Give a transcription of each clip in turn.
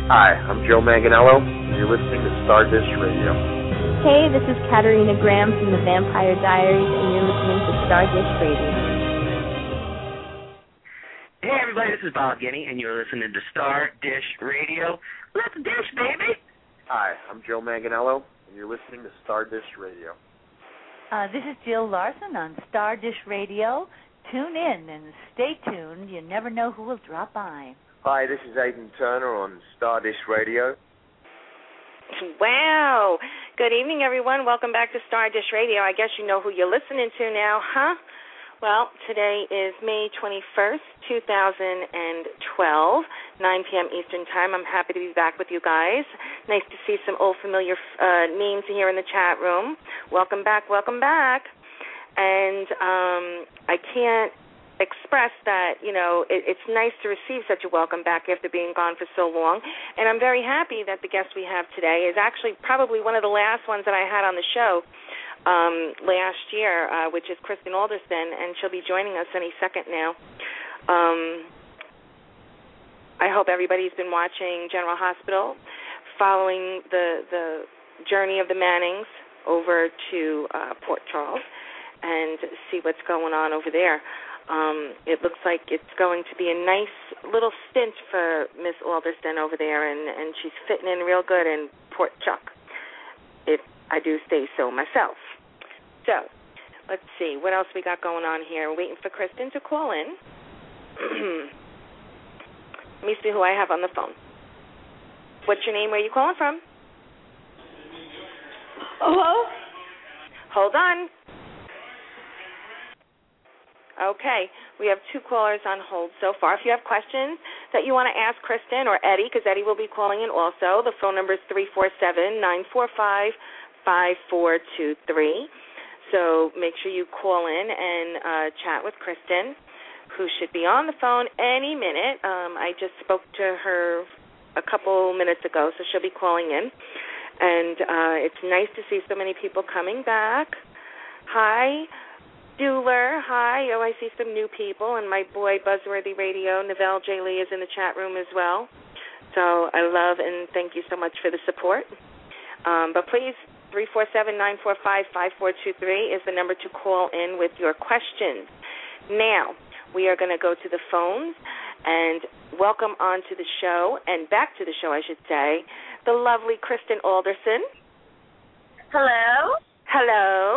Hi, I'm Joe Manganiello, and you're listening to Stardust Radio. Hey, this is Katarina Graham from the Vampire Diaries, and you're listening to Stardust Radio. Hey, everybody, this is Bob Guinea, and you're listening to Star Dish Radio. Let's dish, baby! Hi, I'm Joe Manganiello, and you're listening to Stardust Radio. This is Jill Larson on Star Dish Radio. Tune in and stay tuned. You never know who will drop by. Hi, this is Aidan Turner on Stardust Radio. Wow. Good evening, everyone. Welcome back to Stardust Radio. I guess you know who you're listening to now, huh? Well, today is May 21st, 2012, 9 p.m. Eastern Time. I'm happy to be back with you guys. Nice to see some old familiar names here in the chat room. Welcome back, welcome back. And I can't express that, you know, it's nice to receive such a welcome back after being gone for so long. And I'm very happy that the guest we have today is actually probably one of the last ones that I had on the show last year, which is Kristen Alderson, and she'll be joining us any second now. I hope everybody's been watching General Hospital, following the journey of the Mannings over to Port Charles, and see what's going on over there. It looks like it's going to be a nice little stint for Miss Alderson over there, and she's fitting in real good in Port Chuck, if I do say so myself. So, let's see, what else we got going on here? We're waiting for Kristen to call in. Let me see who I have on the phone. What's your name? Where are you calling from? Hello? Hold on. Okay, we have two callers on hold so far. If you have questions that you want to ask Kristen or Eddie, because Eddie will be calling in also, the phone number is 347-945-5423. So make sure you call in and chat with Kristen, who should be on the phone any minute. I just spoke to her a couple minutes ago, so she'll be calling in. And it's nice to see so many people coming back. Hi, Dooler. Hi. Oh, I see some new people. And my boy, Buzzworthy Radio, Neville J. Lee, is in the chat room as well. So I love and thank you so much for the support. But please, 347-945-5423 is the number to call in with your questions. Now, we are going to go to the phones and welcome onto the show, and back to the show, I should say, the lovely Kristen Alderson. Hello? Hello.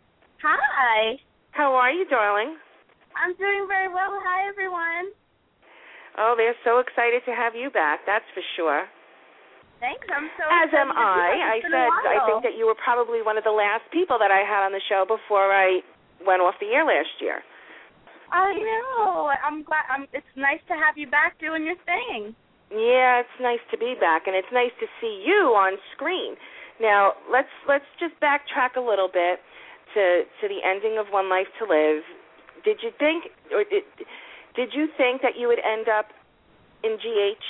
Hi. How are you, darling? I'm doing very well. Hi, everyone. Oh, they're so excited to have you back, that's for sure. Thanks, I'm so As am I. I think that you were probably one of the last people that I had on the show before I went off the air last year. I know. I'm glad. It's nice to have you back doing your thing. Yeah, it's nice to be back, and it's nice to see you on screen. Now, let's just backtrack a little bit to the ending of One Life to Live. Did you think that you would end up in GH?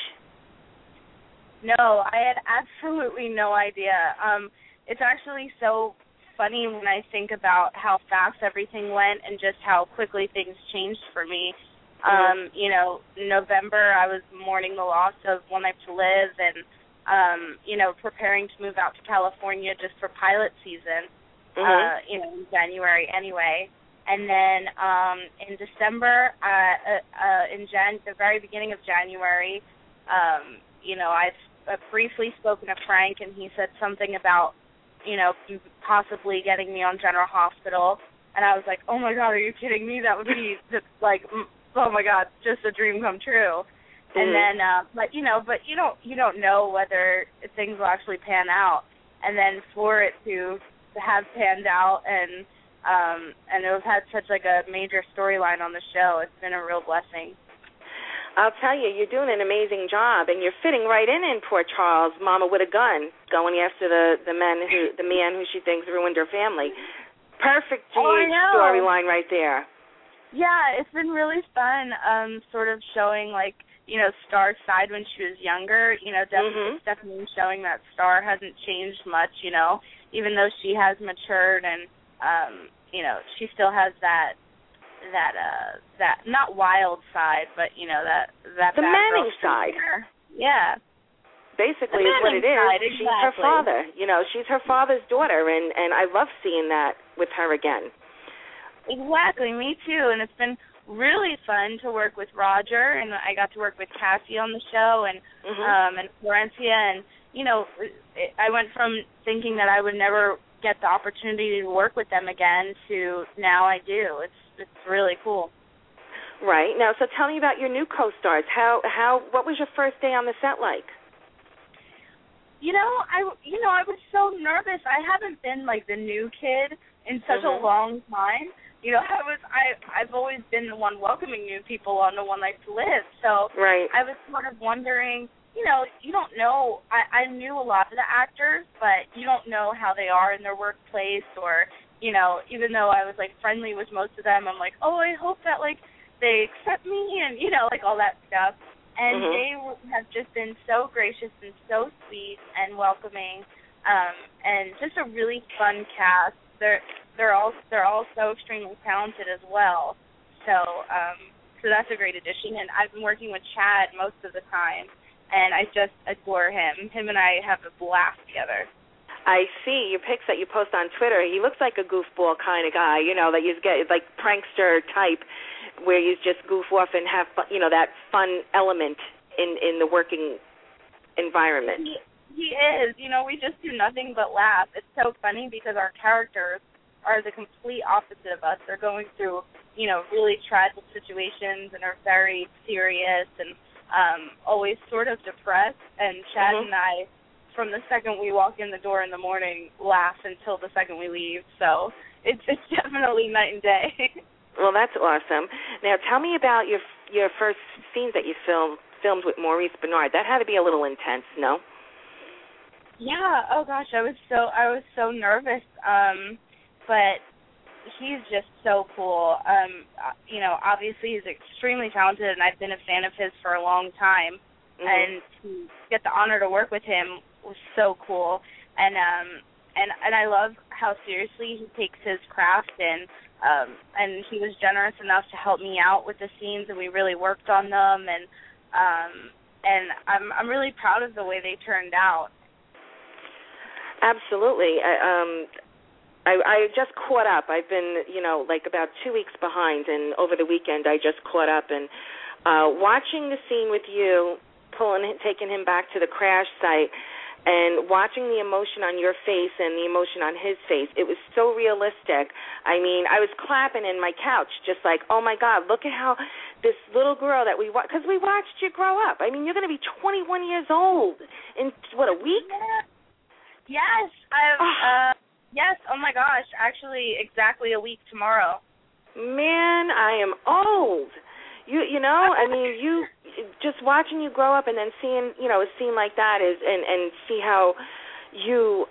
No, I had absolutely no idea. It's actually so funny when I think about how fast everything went and just how quickly things changed for me. You know, in November I was mourning the loss of One Life to Live and, you know, preparing to move out to California just for pilot season, you know, in January anyway. And then in December, the very beginning of January, you know, I've briefly spoken to Frank, and he said something about, you know, possibly getting me on General Hospital. And I was like, oh, my God, are you kidding me? That would be, just like, oh, my God, just a dream come true. And then, but you don't know whether things will actually pan out. And then for it to have panned out and it have had such, like, a major storyline on the show, it's been a real blessing. I'll tell you, you're doing an amazing job, and you're fitting right in Port Charles, Mama with a gun, going after the man who she thinks ruined her family. Perfect GH storyline right there. Yeah, it's been really fun, sort of showing, like, you know, Star's side when she was younger. You know, definitely showing that Star hasn't changed much, you know, even though she has matured and, you know, she still has that not wild side, but you know that the Manning side. Yeah. basically is what it is. Exactly. She's her father. You know, she's her father's daughter, and I love seeing that with her again. Exactly, me too. And it's been really fun to work with Roger, and I got to work with Cassie on the show, and and Florencia, and you know, I went from thinking that I would never get the opportunity to work with them again to now I do. It's really cool. Right. Now, so tell me about your new co-stars. What was your first day on the set like? I was so nervous. I haven't been like the new kid in such a long time. I've always been the one welcoming new people on the One Life to Live. So right. I was sort of wondering, you don't know. I knew a lot of the actors, but you don't know how they are in their workplace, or, even though I was like friendly with most of them, I'm like, oh, I hope that like they accept me, and like all that stuff. And they have just been so gracious and so sweet and welcoming, and just a really fun cast. They're all so extremely talented as well. So that's a great addition. And I've been working with Chad most of the time, and I just adore him. Him and I have a blast together. I see your pics that you post on Twitter. He looks like a goofball kind of guy, that you get like prankster type, where you just goof off and have fun, that fun element in the working environment. He is. We just do nothing but laugh. It's so funny because our characters are the complete opposite of us. They're going through, really tragic situations and are very serious and always sort of depressed. And Chad and I, from the second we walk in the door in the morning, laugh until the second we leave. So it's definitely night and day. Well, that's awesome. Now, tell me about your first scenes that you filmed with Maurice Benard. That had to be a little intense, no? Yeah. Oh gosh, I was so nervous. But he's just so cool. Obviously he's extremely talented, and I've been a fan of his for a long time. And to get the honor to work with him was so cool. And I love how seriously he takes his craft, and he was generous enough to help me out with the scenes, and we really worked on them, and I'm really proud of the way they turned out. Absolutely. I just caught up. I've been, like about 2 weeks behind, and over the weekend I just caught up, and watching the scene with you, taking him back to the crash site, and watching the emotion on your face and the emotion on his face, it was so realistic. I mean, I was clapping in my couch, just like, oh my God, look at how this little girl that because we watched you grow up. I mean, you're going to be 21 years old in, a week? Yeah. Yes. Yes. Oh my gosh. Actually, exactly a week tomorrow. Man, I am old. I mean, you just watching you grow up and then seeing, a scene like that is, and see how you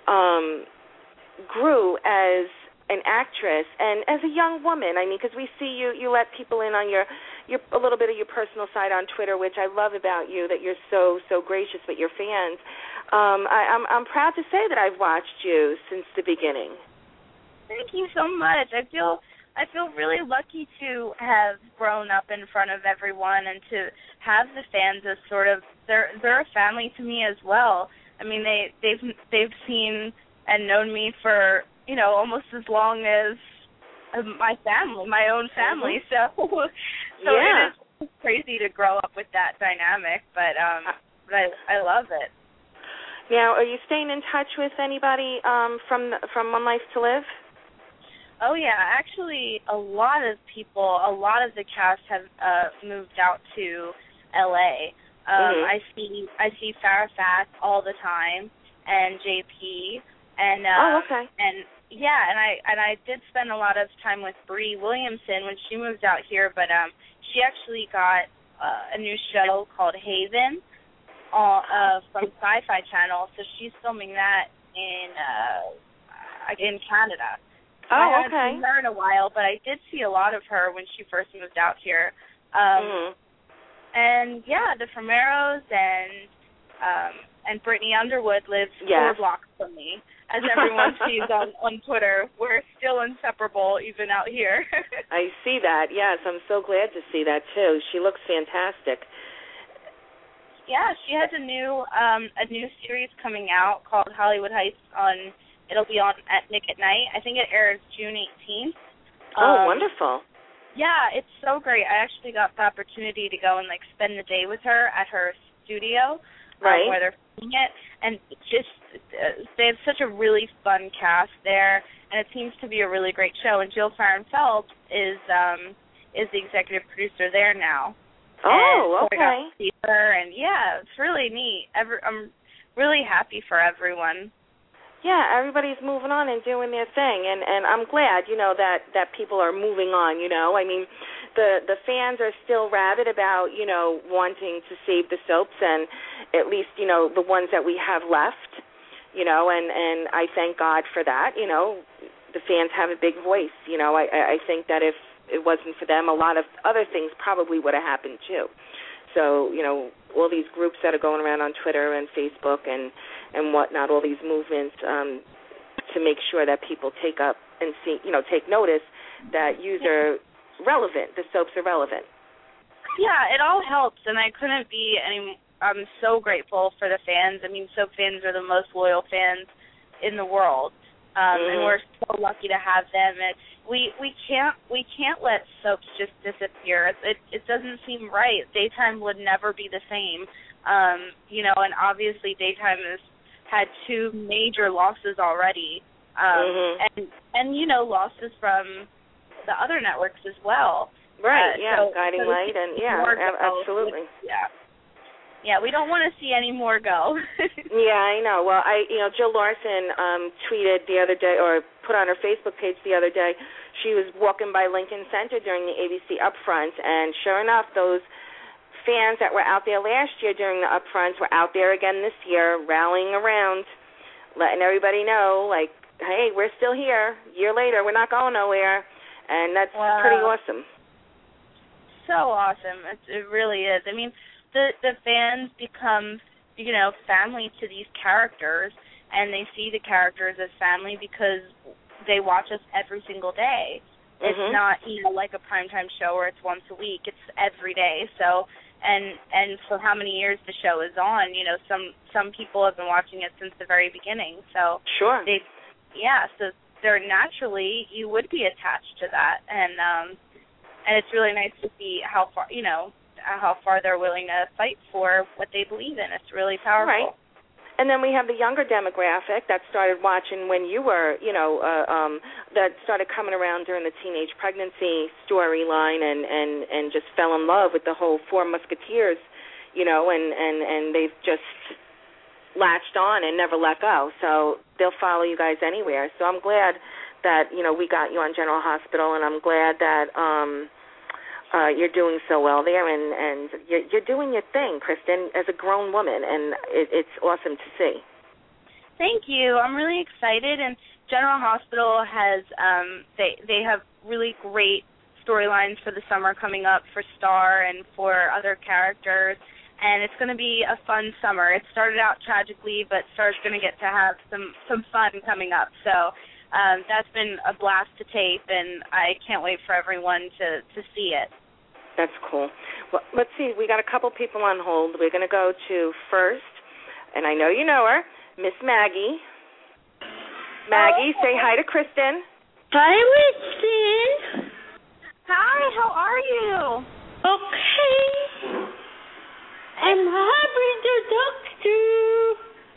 grew as an actress and as a young woman. I mean, because we see you let people in on your a little bit of your personal side on Twitter, which I love about you, that you're so gracious with your fans. I'm proud to say that I've watched you since the beginning. Thank you so much. I feel really lucky to have grown up in front of everyone, and to have the fans as sort of they're a family to me as well. I mean, they've seen and known me for almost as long as my family, my own family. So yeah. It is crazy to grow up with that dynamic, but I love it. Now, are you staying in touch with anybody from One Life to Live? Oh yeah, actually, a lot of the cast have moved out to LA. I see Farrah Fawcett all the time, and JP, and okay. And yeah, and I did spend a lot of time with Bree Williamson when she moved out here, but she actually got a new show called Haven from Sci-Fi Channel, so she's filming that in Canada. I haven't seen her in a while, but I did see a lot of her when she first moved out here. And yeah, the Frameros and Brittany Underwood lives 4 blocks from me. As everyone sees on Twitter, we're still inseparable even out here. I see that. Yes, I'm so glad to see that too. She looks fantastic. Yeah, she has a new series coming out called Hollywood Heights it'll be on at Nick at Night. I think it airs June 18th. Oh, wonderful. Yeah, it's so great. I actually got the opportunity to go and spend the day with her at her studio, right, where they're filming it, and just they have such a really fun cast there, and it seems to be a really great show. And Jill Farren-Feld is the executive producer there now. Oh, and so I got to see her, and yeah, it's really neat. I'm really happy for everyone. Yeah, everybody's moving on and doing their thing, and I'm glad, that people are moving on, I mean, the fans are still rabid about, wanting to save the soaps, and at least, the ones that we have left, and I thank God for that, the fans have a big voice, I think that if it wasn't for them, a lot of other things probably would have happened too. So, all these groups that are going around on Twitter and Facebook and whatnot, all these movements to make sure that people take up and see, take notice that yous are relevant, the soaps are relevant. Yeah, it all helps, and I couldn't be I'm so grateful for the fans. I mean, soap fans are the most loyal fans in the world, and we're so lucky to have them. And we can't let soaps just disappear. It doesn't seem right. Daytime would never be the same, and obviously Daytime has had 2 major losses already, and losses from the other networks as well. Right, Guiding Light, and absolutely. Yeah, we don't want to see any more go. Yeah, I know. Well, Jill Larson tweeted the other day, or put on her Facebook page the other day, she was walking by Lincoln Center during the ABC Upfront, and sure enough, those fans that were out there last year during the Upfronts were out there again this year, rallying around, letting everybody know, hey, we're still here. A year later, we're not going nowhere, and that's pretty awesome. So awesome. It really is. I mean, the fans become, family to these characters, and they see the characters as family because they watch us every single day. It's not, like a primetime show where it's once a week. It's every day. So, and for how many years the show is on, some people have been watching it since the very beginning. So sure. So they're naturally, you would be attached to that, and it's really nice to see how far they're willing to fight for what they believe in. It's really powerful. Right. And then we have the younger demographic that started watching when you were, that started coming around during the teenage pregnancy storyline and just fell in love with the whole Four Musketeers, and they've just latched on and never let go. So they'll follow you guys anywhere. So I'm glad that, we got you on General Hospital, and I'm glad that you're doing so well there, and you're doing your thing, Kristen, as a grown woman, and it's awesome to see. Thank you. I'm really excited, and General Hospital has they have really great storylines for the summer coming up for Star and for other characters, and it's going to be a fun summer. It started out tragically, but Star's going to get to have some fun coming up, so that's been a blast to tape, and I can't wait for everyone to see it. That's cool. Well, let's see. We got a couple people on hold. We're going to go to first, and I know you know her, Miss Maggie. Maggie, say hi to Kristen. Hi, Kristen. Hi, how are you? Okay. I'm happy to talk to you.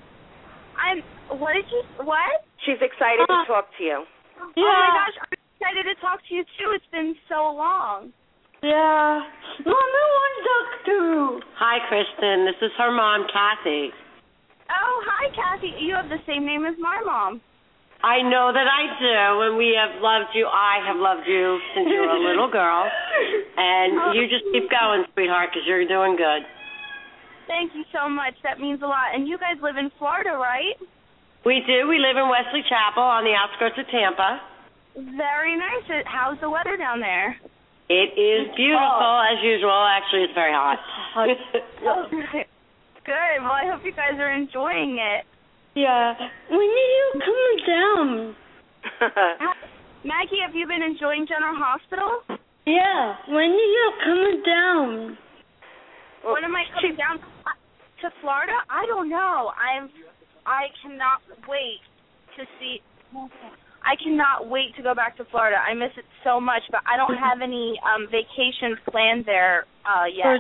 What? She's excited to talk to you. Yeah. Oh, my gosh, I'm excited to talk to you, too. It's been so long. Yeah. Mommy wants to talk to you. Hi, Kristen. This is her mom, Kathy. Oh, hi, Kathy. You have the same name as my mom. I know that I do, and we have loved you. I have loved you since you were a little girl. And you just keep going, sweetheart, because you're doing good. Thank you so much. That means a lot. And you guys live in Florida, right? We do. We live in Wesley Chapel on the outskirts of Tampa. Very nice. How's the weather down there? It is beautiful, as usual. Actually, it's very hot. Oh, good. Well, I hope you guys are enjoying it. Yeah. When are you coming down? Maggie, have you been enjoying General Hospital? Yeah. When are you coming down? When am I coming down? to Florida? I don't know. I cannot wait to see. I cannot wait to go back to Florida. I miss it so much, but I don't have any vacations planned there yet.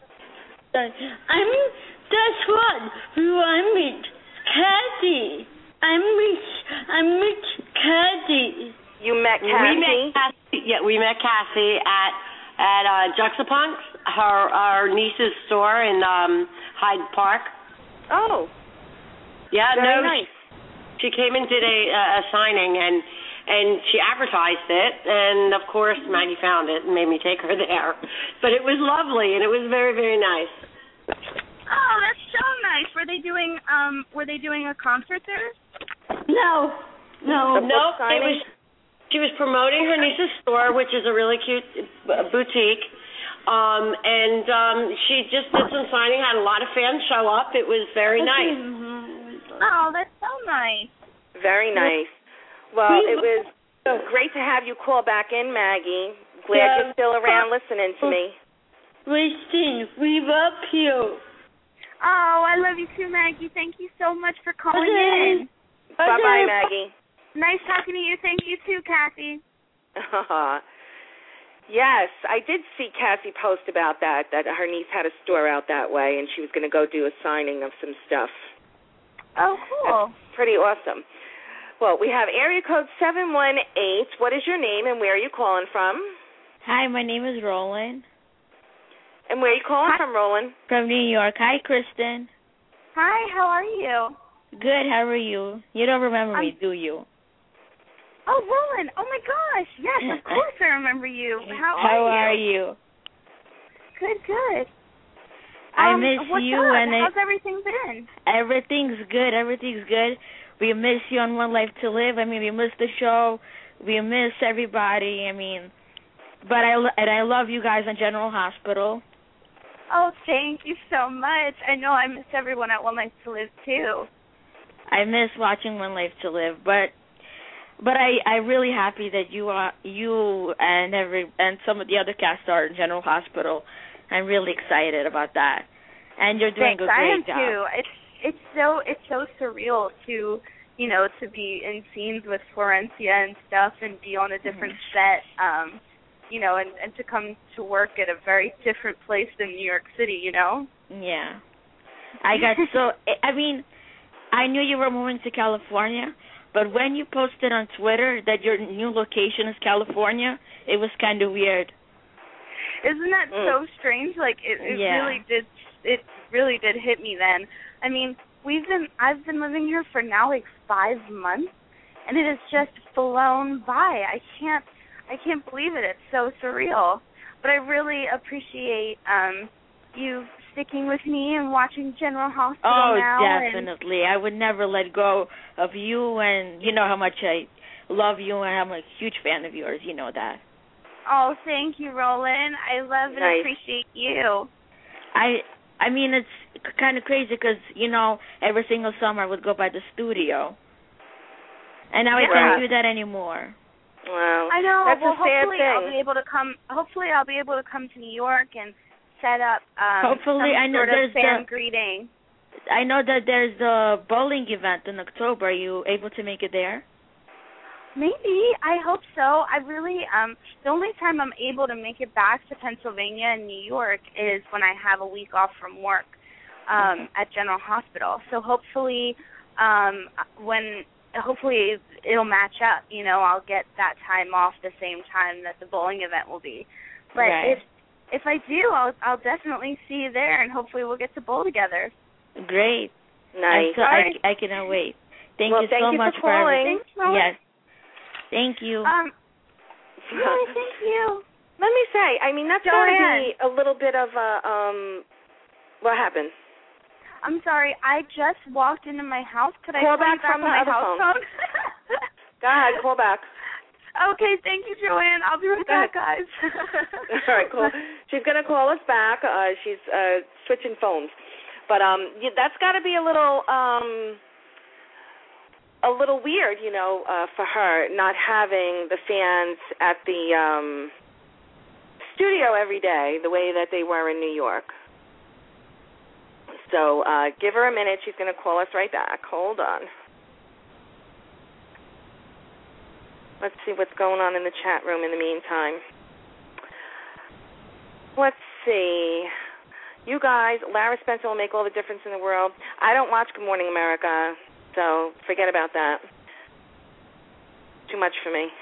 That's what I meet Kathy. I meet Kathy. You met Kathy? We met Kathy at Juxtapunks, our niece's store in Hyde Park. Oh. Yeah, very nice. She came and did a signing, and she advertised it, and of course Maggie found it and made me take her there. But it was lovely, and it was very, very nice. Oh, that's so nice. Were they doing a concert there? No. She was promoting her niece's store, which is a really cute boutique. And she just did some signing, had a lot of fans show up. It was very nice. Oh, that's so nice. Very nice. Well, it was great to have you call back in, Maggie. Glad you're still around listening to me. Christine, we love you. Oh, I love you too, Maggie. Thank you so much for calling in. Bye-bye, Maggie. Nice talking to you. Thank you too, Kathy. Yes, I did see Cassie post about that her niece had a store out that way, and she was going to go do a signing of some stuff. Oh, cool. That's pretty awesome. Well, we have area code 718. What is your name and where are you calling from? Hi, my name is Roland. And where are you calling from, Roland? From New York. Hi, Kristen. Hi, how are you? Good, how are you? You don't remember me, do you? Oh, Roland. Oh, my gosh. Yes, of course I remember you. How are you? Good. I miss you. Up? And how's everything been? Everything's good. We miss you on One Life to Live. I mean, we miss the show. We miss everybody. I mean, but I love you guys on General Hospital. Oh, thank you so much. I know I miss everyone at One Life to Live, too. I miss watching One Life to Live, but I'm really happy that you and some of the other cast are in General Hospital. I'm really excited about that, and you're doing a great job. I am too. It's so surreal to be in scenes with Florencia and stuff, and be on a different set, and to come to work at a very different place than New York City, Yeah, I knew you were moving to California. But when you posted on Twitter that your new location is California, it was kind of weird. Isn't that so strange? Like it really did hit me then. I mean, I've been living here for now like 5 months, and it has just flown by. I can't believe it. It's so surreal. But I really appreciate you sticking with me and watching General Hospital now. Oh, definitely. I would never let go of you, and you know how much I love you, and I'm a huge fan of yours. You know that. Oh, thank you, Roland. I love and appreciate you. I mean, it's kind of crazy because, every single summer I would go by the studio. And now I can't do that anymore. Wow. I know. That's a sad hopefully thing. I'll be able to come to New York and set up hopefully, some I know sort there's of fan greeting. I know that there's the bowling event in October. Are you able to make it there? Maybe. I hope so. I really, the only time I'm able to make it back to Pennsylvania and New York is when I have a week off from work at General Hospital. So hopefully, hopefully it'll match up. I'll get that time off the same time that the bowling event will be. But if I do, I'll definitely see you there, and hopefully we'll get to bowl together. Great. Nice. I cannot wait. Thank you so much for calling. Thanks, yes. Thank you. Thank you. Let me say, that's got to be a little bit of a, what happened? I'm sorry, I just walked into my house. Could I call back from on my other house phone? Go ahead, call back. Okay, thank you, Joanne. I'll be right back, guys. All right, cool. She's going to call us back. She's switching phones. But that's got to be a little weird, for her, not having the fans at the studio every day the way that they were in New York. So give her a minute. She's going to call us right back. Hold on. Let's see what's going on in the chat room in the meantime. Let's see. You guys, Lara Spencer will make all the difference in the world. I don't watch Good Morning America, so forget about that. Too much for me.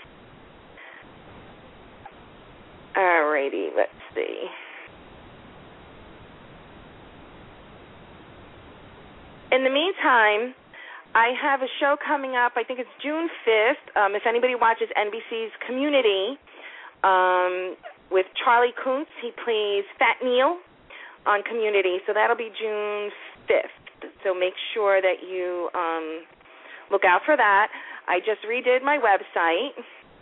All righty, let's see. In the meantime, I have a show coming up. I think it's June 5th. If anybody watches NBC's Community with Charlie Kuntz, he plays Fat Neil on Community. So that'll be June 5th. So make sure that you look out for that. I just redid my website.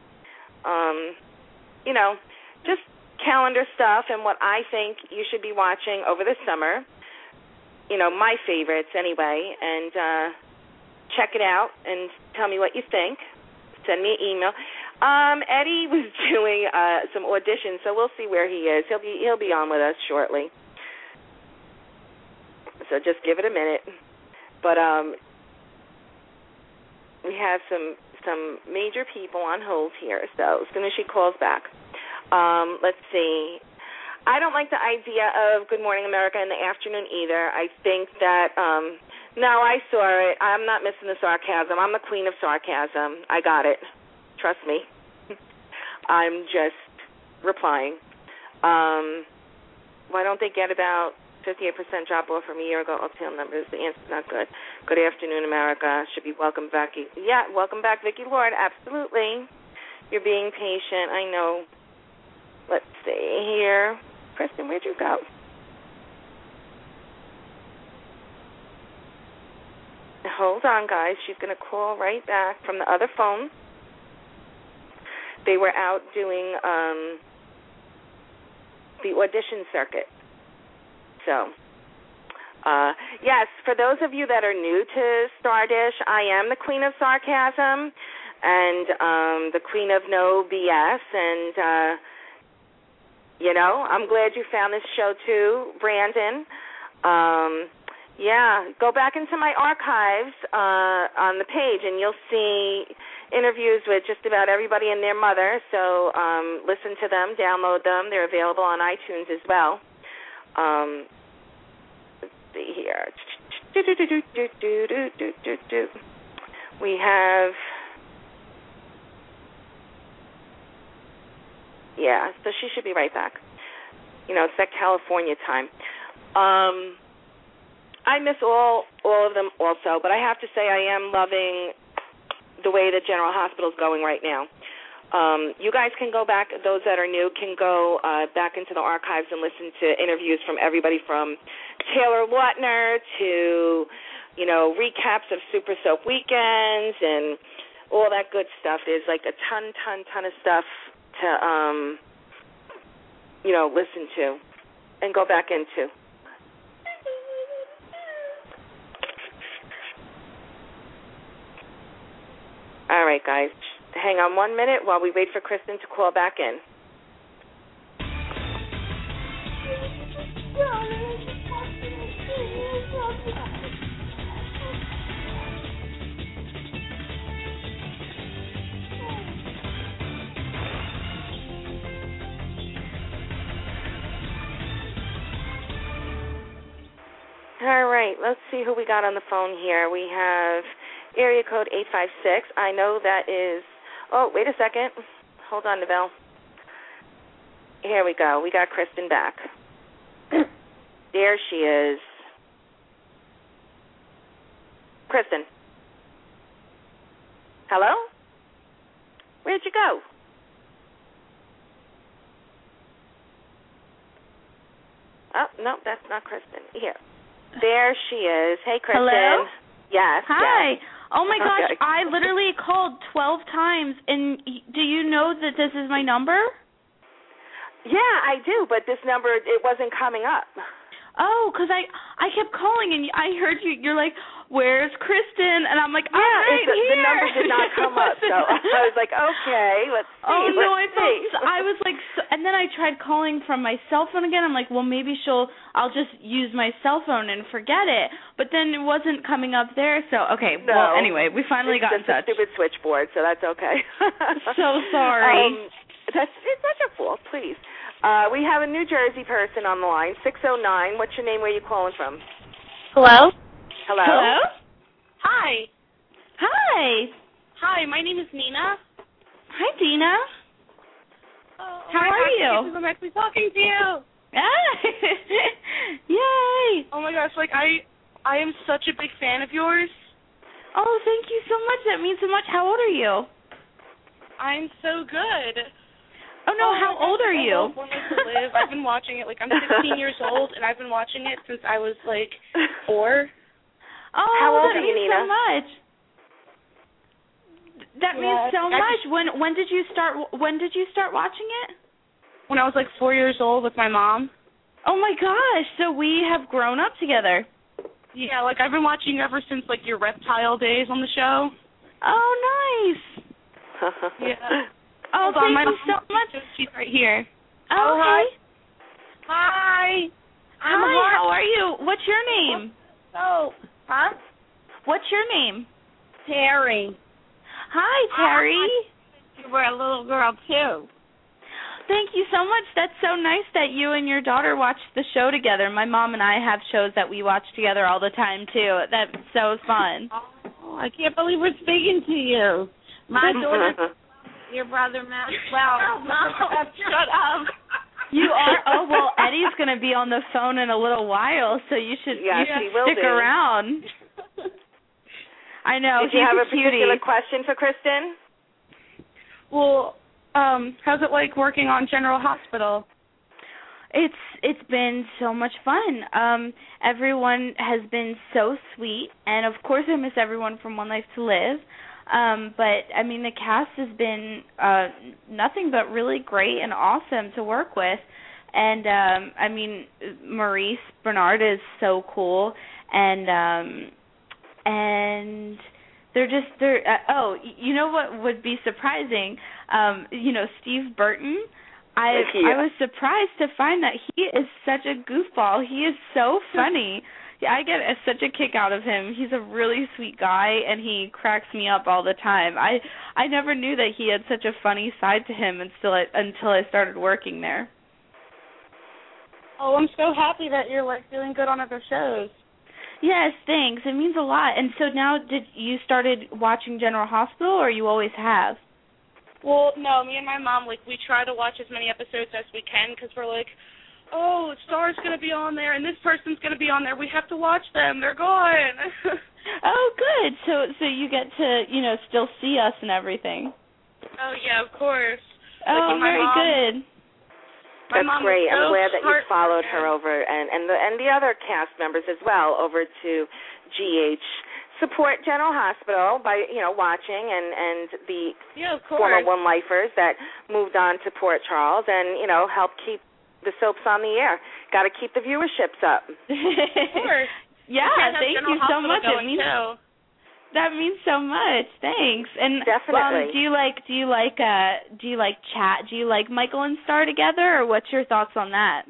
Just calendar stuff and what I think you should be watching over the summer. My favorites anyway, and check it out and tell me what you think. Send me an email. Eddie was doing some auditions, so we'll see where he is. He'll be on with us shortly. So just give it a minute. But we have some major people on hold here, so as soon as she calls back. Let's see. I don't like the idea of Good Morning America in the afternoon either. I think that, no, I saw it. I'm not missing the sarcasm. I'm the queen of sarcasm. I got it. Trust me. I'm just replying. Why don't they get about 58% drop off from a year ago uptown numbers? The answer's not good. Good afternoon, America. Should be welcome back. Yeah, welcome back, Vicki Lord. Absolutely. You're being patient. I know. Let's see here. Kristen, where'd you go? Hold on, guys. She's going to call right back from the other phone. They were out doing the audition circuit. So, yes, for those of you that are new to Stardish, I am the queen of sarcasm and the queen of no BS. And, I'm glad you found this show too, Brandon. Go back into my archives on the page, and you'll see interviews with just about everybody and their mother. So listen to them, download them. They're available on iTunes as well. Let's see here. We have, so she should be right back. It's that California time. I miss all of them also, but I have to say I am loving the way that General Hospital is going right now. You guys can go back, those that are new can go back into the archives and listen to interviews from everybody from Taylor Lautner to, recaps of Super Soap Weekends and all that good stuff. There's like a ton of stuff to, listen to and go back into. All right, guys. Hang on 1 minute while we wait for Kristen to call back in. All right, let's see who we got on the phone here. We have area code 856. I know that is... Oh, wait a second. Hold on, Nabelle. Here we go. We got Kristen back. There she is. Kristen. Hello? Where'd you go? Oh, no, that's not Kristen. Here. There she is. Hey, Kristen. Hello? Yes. Hi. Yes. Oh, my gosh. Okay. I literally called 12 times, and do you know that this is my number? Yeah, I do, but this number, it wasn't coming up. Oh, because I kept calling and I heard you're like, where's Kristen? And I'm like, I'm right here. The number did not come up, so I was like, okay, let's see. Oh, no, I was like, and then I tried calling from my cell phone again. I'm like, well, maybe I'll just use my cell phone and forget it. But then it wasn't coming up there, so, okay. No, well, anyway, we finally got in touch. It's a stupid switchboard, so that's okay. So sorry. It's not your fault, please. We have a New Jersey person on the line, 609. What's your name? Where are you calling from? Hello? Hello? Hello? Hi. Hi. Hi, my name is Nina. Hi, Dina. How are you? I'm actually talking to you. Yay. Oh, my gosh, like, I am such a big fan of yours. Oh, thank you so much. That means so much. How old are you? I'm so good. Oh, no, how old are you? One Life to Live. I've been watching it. Like, I'm 16 years old, and I've been watching it since I was, like, 4. Oh, how old that are you, means Nina? so much. That means so much. When did you start watching it? When I was, like, 4 years old with my mom. Oh, my gosh. So we have grown up together. Yeah, like, I've been watching ever since, like, your reptile days on the show. Oh, nice. Yeah. Oh, Hold on, thank you so much. She's right here. Oh, hi. Hi. Hi, how are you? What's your name? Oh, huh? What's your name? Terry. Hi, Terry. You were a little girl, too. Thank you so much. That's so nice that you and your daughter watch the show together. My mom and I have shows that we watch together all the time, too. That's so fun. Oh, I can't believe we're speaking to you. My daughter, your brother, Maxwell. Shut up. You are? Oh, well, Eddie's going to be on the phone in a little while, so you should stick around. I know. Did you have a particular question for Kristen? Well, how's it like working on General Hospital? It's been so much fun. Everyone has been so sweet, and of course I miss everyone from One Life to Live. But I mean, the cast has been nothing but really great and awesome to work with. And I mean, Maurice Bernard is so cool, and they're oh, you know what would be surprising? Steve Burton. I was surprised to find that he is such a goofball. He is so funny. I get such a kick out of him. He's a really sweet guy, and he cracks me up all the time. I never knew that he had such a funny side to him until I started working there. Oh, I'm so happy that you're like doing good on other shows. Yes, thanks. It means a lot. And so now, did you started watching General Hospital, or you always have? Well, no, me and my mom, like, we try to watch as many episodes as we can because we're like, oh, Star's going to be on there and this person's going to be on there. We have to watch them. They're gone. Oh, good. So you get to, still see us and everything. Oh, yeah, of course. Oh, very good. That's great. I'm glad that you followed her over and the other cast members as well over to GH. Support General Hospital by, watching and the former One-Lifers that moved on to Port Charles and, help keep the soaps on the air. Got to keep the viewerships up. Of course. Yeah, thank you so much. That means so much. Thanks. And definitely. Do you like Chat? Do you like Michael and Star together, or what's your thoughts on that?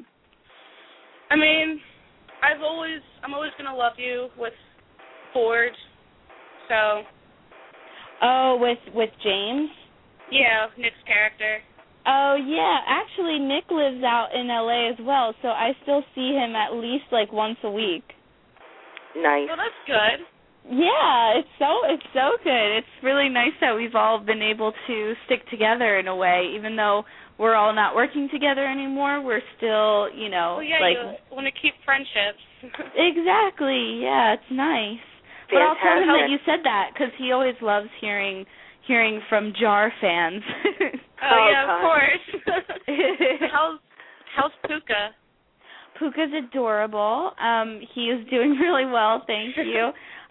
I mean, I'm always going to love you with Ford. So. Oh, with James? Yeah, Nick's character. Oh, yeah. Actually, Nick lives out in L.A. as well, so I still see him at least, once a week. Nice. Well, that's good. Yeah, it's so good. It's really nice that we've all been able to stick together in a way, even though we're all not working together anymore. We're still, you want to keep friendships. Exactly. Yeah, it's nice. Fantastic. But I'll tell him that you said that because he always loves hearing from Jar fans. Oh yeah, of course. How's Puka? Puka's adorable. He is doing really well, thank you.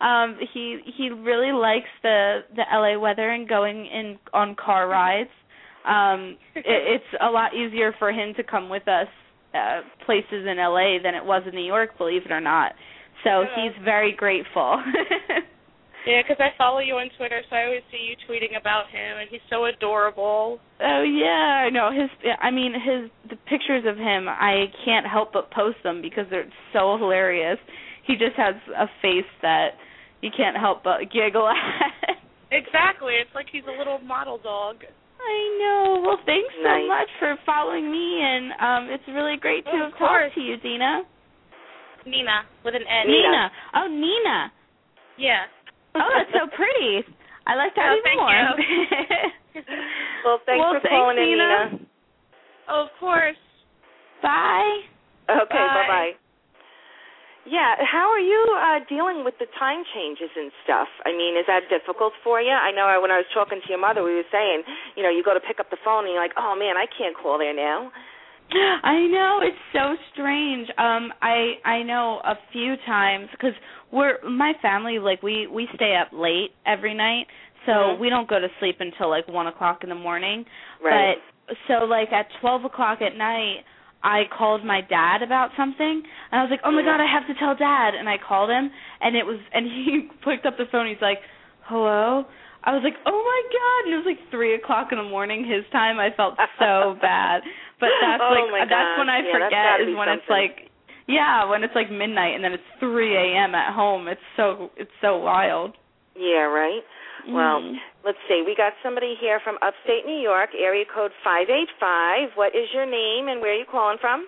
He really likes the LA weather and going on car rides. It's a lot easier for him to come with us places in LA than it was in New York, believe it or not. So he's very grateful. Yeah, because I follow you on Twitter, so I always see you tweeting about him, and he's so adorable. Oh yeah, I know the pictures of him. I can't help but post them because they're so hilarious. He just has a face that you can't help but giggle at. Exactly, it's like he's a little model dog. I know. Well, thanks so much for following me, and it's really great to have talked to you, Dina. Nina with an N. Nina. Oh, Nina. Yeah. Oh, that's so pretty. I like that even more. You. Well, thanks for calling in, Nina. Oh, of course. Bye. Okay, bye-bye. Yeah, how are you dealing with the time changes and stuff? I mean, is that difficult for you? I know when I was talking to your mother, we were saying, you go to pick up the phone and you're like, oh, man, I can't call there now. I know, it's so strange. I know a few times, because my family, like, we stay up late every night, so we don't go to sleep until, like, 1 o'clock in the morning. Right. But, so, like, at 12 o'clock at night, I called my dad about something, and I was like, oh, my God, I have to tell Dad. And I called him, and he picked up the phone. He's like, hello? I was like, oh, my God. And it was like 3 o'clock in the morning his time. I felt so bad. But that's that's when I forget is when it's like, when it's like midnight and then it's 3 a.m. at home. It's so wild. Yeah, right? Well, let's see. We got somebody here from upstate New York, area code 585. What is your name and where are you calling from?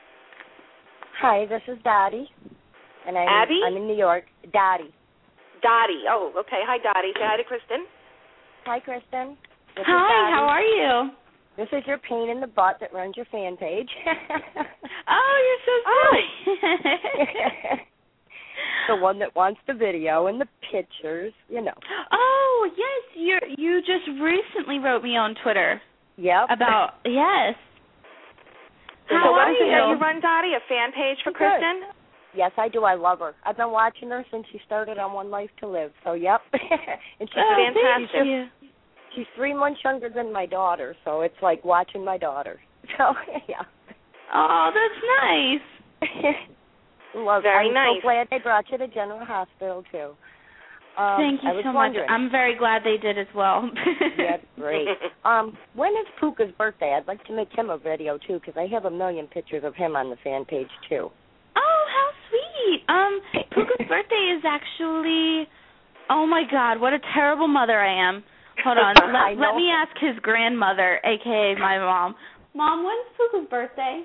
Hi, this is Dottie. And Abby? I'm in New York. Dottie. Dottie. Oh, okay. Hi, Dottie. Say hi to Kristen. Hi, Kristen. Hi, how are you? This is your pain in the butt that runs your fan page. Oh, you're so silly. The one that wants the video and the pictures, Oh, yes, you just recently wrote me on Twitter. Yep. About, yes. So what is it that you run, Dottie? A fan page for Kristen? Yes, I do. I love her. I've been watching her since she started on One Life to Live. So, yep. And she's fantastic. She's 3 months younger than my daughter, so it's like watching my daughter. So, yeah. Oh, that's nice. Very nice. I'm so glad they brought you to General Hospital, too. Thank you so much. I'm very glad they did as well. Yeah, great. When is Puka's birthday? I'd like to make him a video, too, because I have a million pictures of him on the fan page, too. Oh, how sweet. Puka's birthday is actually, oh, my God, what a terrible mother I am. Hold on. Let me ask his grandmother, a.k.a. my mom. Mom, when's Puka's birthday?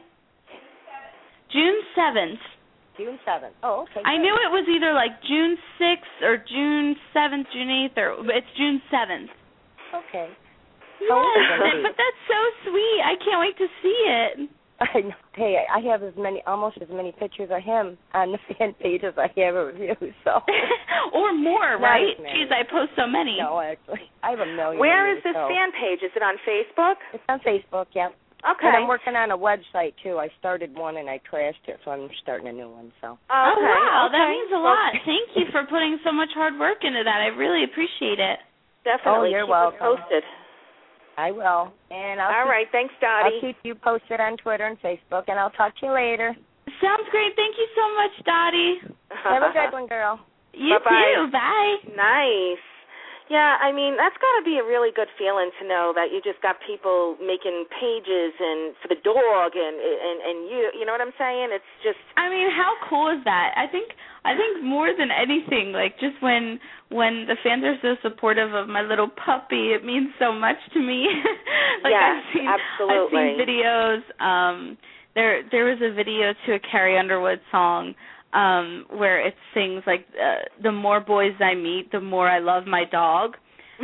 June 7th. June 7th. Oh, okay. I knew it was either like June 6th or June 7th, June 8th, or it's June 7th. Okay. Yes, but that's so sweet. I can't wait to see it. I know. Hey, I have almost as many pictures of him on the fan page as I have of you, so. Or more, right? Jeez, I post so many. No, actually, I have a million. Where is this fan page? Is it on Facebook? It's on Facebook, yeah. Okay. And I'm working on a website, too. I started one and I crashed it, so I'm starting a new one, so. Oh, wow, that means a lot. Thank you for putting so much hard work into that. I really appreciate it. Definitely. Oh, you're welcome. welcome. Posted. I will. And all right, thanks, Dottie. I'll keep you posted on Twitter and Facebook, and I'll talk to you later. Sounds great. Thank you so much, Dottie. Have a good one, girl. You too. Bye. Nice. Yeah, I mean, that's got to be a really good feeling to know that you just got people making pages and for the dog and you know what I'm saying? It's just, I mean, how cool is that? I think more than anything, like just when the fans are so supportive of my little puppy, it means so much to me. Like yes, absolutely. I've seen videos. There was a video to a Carrie Underwood song where it sings like the more boys I meet, the more I love my dog.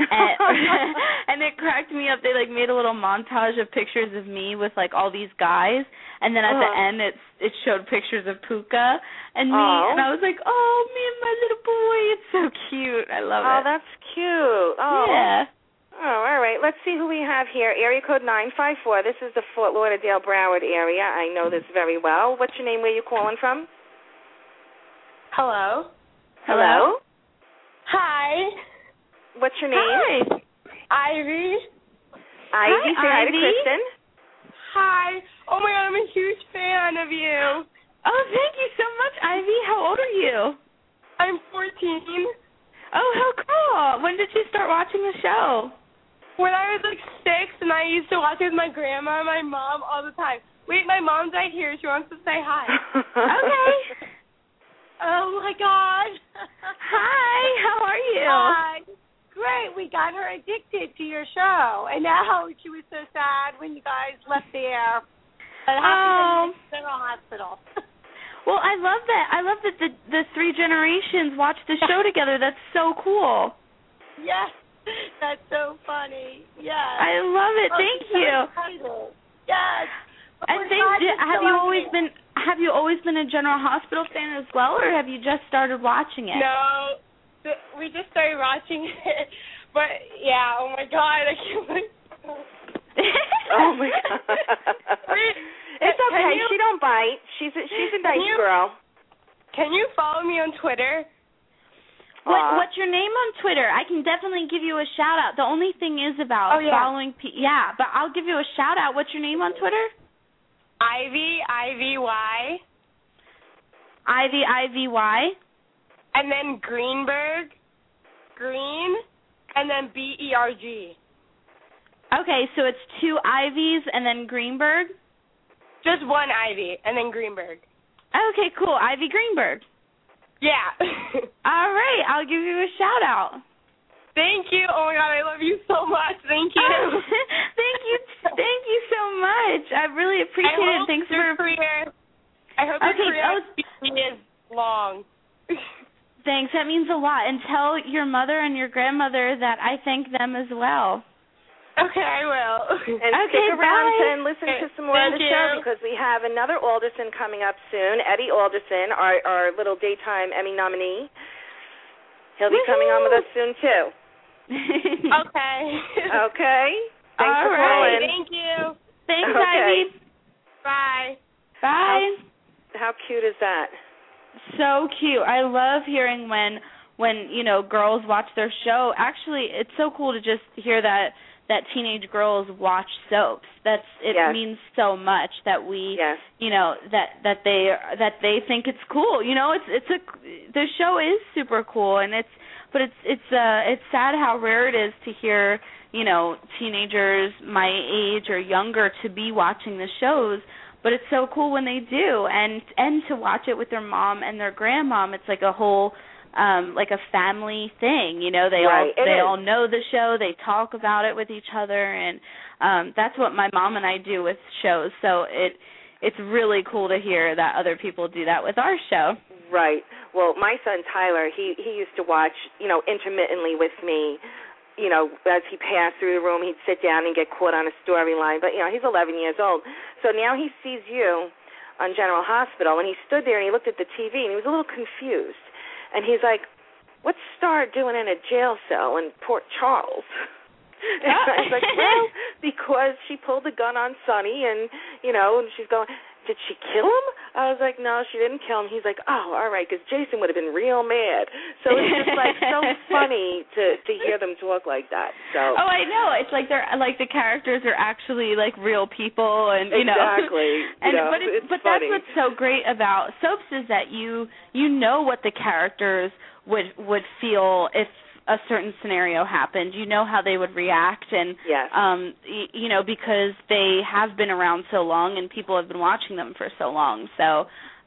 And it cracked me up. They like made a little montage of pictures of me with like all these guys, and then at the end it showed pictures of Puka and me, and I was like, oh, me and my little boy, it's so cute. I love it. Oh, that's cute. Oh yeah. Oh, all right. Let's see who we have here. Area code 954. This is the Fort Lauderdale, Broward area. I know this very well. What's your name? Where are you calling from? Hello. Hello? Hi. What's your name? Hi. Ivy. Ivy. Say hi to Ivy. Kristen. Hi. Oh, my God, I'm a huge fan of you. Oh, thank you so much, Ivy. How old are you? I'm 14. Oh, how cool. When did you start watching the show? When I was, 6, and I used to watch it with my grandma and my mom all the time. Wait, my mom's right here. She wants to say hi. Okay. Oh, my God. Hi, how are you? Hi. Great. We got her addicted to your show. And now she was so sad when you guys left the air. But happy General Hospital. Well, I love that. I love that the 3 generations watch the show together. That's so cool. Yes. That's so funny. Yes. I love it. Thank you. Excited. Yes. And have you always been a General Hospital fan as well, or have you just started watching it? No, we just started watching it. But yeah, oh my God, I can't believe. Oh my God. It's okay. She don't bite. She's a nice girl. Can you follow me on Twitter? What's your name on Twitter? I can definitely give you a shout out. The only thing is about following people. Yeah, but I'll give you a shout out. What's your name on Twitter? Ivy, IVY. Ivy, IVY. And then Greenberg, Green, and then BERG. Okay, so it's 2 Ivies and then Greenberg? Just 1 Ivy and then Greenberg. Okay, cool. Ivy Greenberg. Yeah. All right, I'll give you a shout out. Thank you. Oh my God, I love you so much. Thank you. Thank you so much. I really appreciate it. Thanks for your career. I hope your career is long. Thanks. That means a lot. And tell your mother and your grandmother that I thank them as well. Okay, I will. And stick around and listen to some more of the show because we have another Alderson coming up soon. Eddie Alderson, our little daytime Emmy nominee. He'll be coming on with us soon, too. Okay. Okay. Thanks for calling. Thank you. Thanks, Ivy. Bye. Bye. How cute is that? So cute. I love hearing when girls watch their show. Actually, it's so cool to just hear that teenage girls watch soaps. It means so much that we that they think it's cool. The show is super cool, and it's sad how rare it is to hear teenagers my age or younger to be watching the shows. But it's so cool when they do, and to watch it with their mom and their grandmom. It's like a whole like a family thing, they all know the show, they talk about it with each other, and that's what my mom and I do with shows. So it's really cool to hear that other people do that with our show. Right. Well, my son Tyler, he used to watch, intermittently with me. As he passed through the room, he'd sit down and get caught on a storyline. But he's 11 years old, so now he sees you on General Hospital, and he stood there and he looked at the TV and he was a little confused. And he's like, what's Star doing in a jail cell in Port Charles? And I was like, well, because she pulled the gun on Sonny, and, and she's going, did she kill him? I was like, no, she didn't kill him. He's like, oh, all right, because Jason would have been real mad. So it's just, so funny to hear them talk like that. So. Oh, I know. It's like they're like the characters are actually, real people, and, Exactly. But that's what's so great about soaps is that you know what the characters would feel if a certain scenario happened. You know how they would react, and because they have been around so long and people have been watching them for so long. So,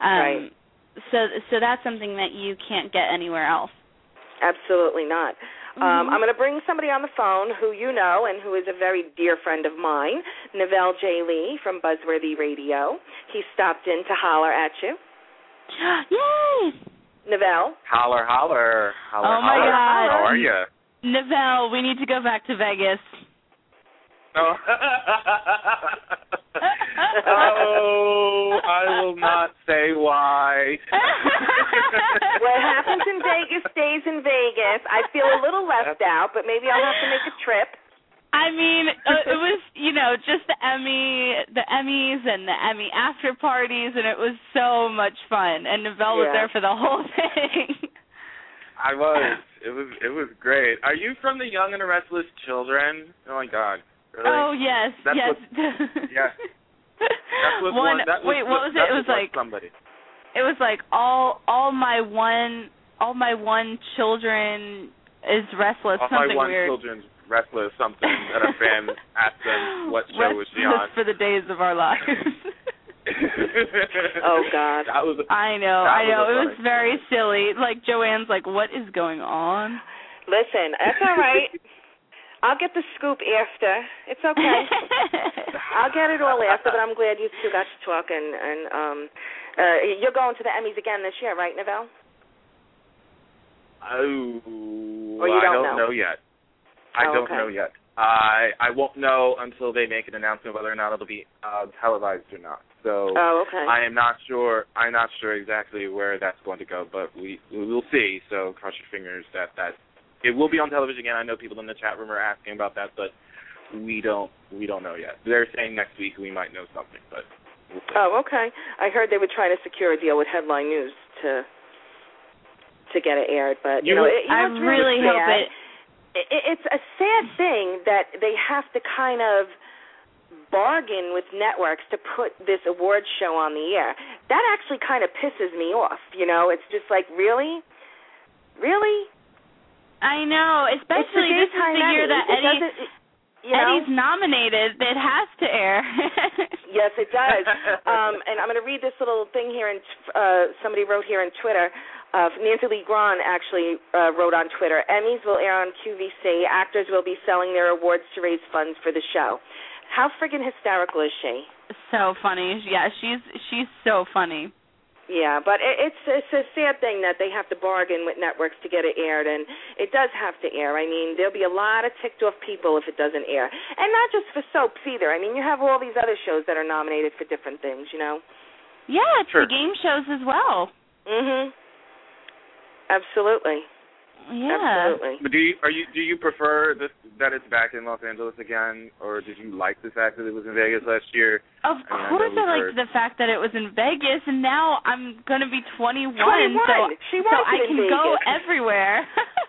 so that's something that you can't get anywhere else. Absolutely not. I'm going to bring somebody on the phone who you know and who is a very dear friend of mine, Neville J. Lee from Buzzworthy Radio. He stopped in to holler at you. Yay! Neville. Holler, holler. Oh, my God. How are you? Neville, we need to go back to Vegas. Oh, I will not say why. What happens in Vegas stays in Vegas. I feel a little left out, but maybe I'll have to make a trip. I mean, it was, just the Emmys and the Emmy after parties, and it was so much fun. And Neville was there for the whole thing. I was. It was great. Are you from the Young and the Restless Children? Oh my God. Really? Oh yes, yes. Yeah. What was it? It was like somebody. It was like all my one children is restless. All something my one weird. children's restless. Something that a fan asked them what show was she on. For the days of our lives. Oh God. I know. It was very silly. Like Joanne's like, what is going on? Listen, that's all right. I'll get the scoop after. It's okay. I'll get it all after, but I'm glad you two got to talk. And you're going to the Emmys again this year, right, Neville? Oh, or you I don't know yet. I don't know yet. I won't know until they make an announcement whether or not it'll be televised or not. So okay. I am not sure. I'm not sure exactly where that's going to go, but we will see. So cross your fingers that it will be on television again. I know people in the chat room are asking about that, but we don't know yet. They're saying next week we might know something, but we'll see. Oh, okay. I heard they were trying to secure a deal with Headline News to get it aired, but I really hope it. It's a sad thing that they have to kind of bargain with networks to put this awards show on the air. That actually kind of pisses me off. It's just like, really? I know, especially this is the year that Eddie's nominated. It has to air. Yes, it does. And I'm going to read this little thing here, and somebody wrote here on Twitter. Nancy Lee Grahn actually wrote on Twitter, Emmys will air on QVC. Actors will be selling their awards to raise funds for the show. How friggin' hysterical is she? So funny. Yeah, she's so funny. Yeah, but it's a sad thing that they have to bargain with networks to get it aired, and it does have to air. I mean, there'll be a lot of ticked-off people if it doesn't air. And not just for soaps either. I mean, you have all these other shows that are nominated for different things, Yeah, it's the game shows as well. Mm-hmm. Absolutely. Yeah. Absolutely. But do you prefer that it's back in Los Angeles again, or did you like the fact that it was in Vegas last year? Of course I liked the fact that it was in Vegas, and now I'm going to be 21, so I can go everywhere.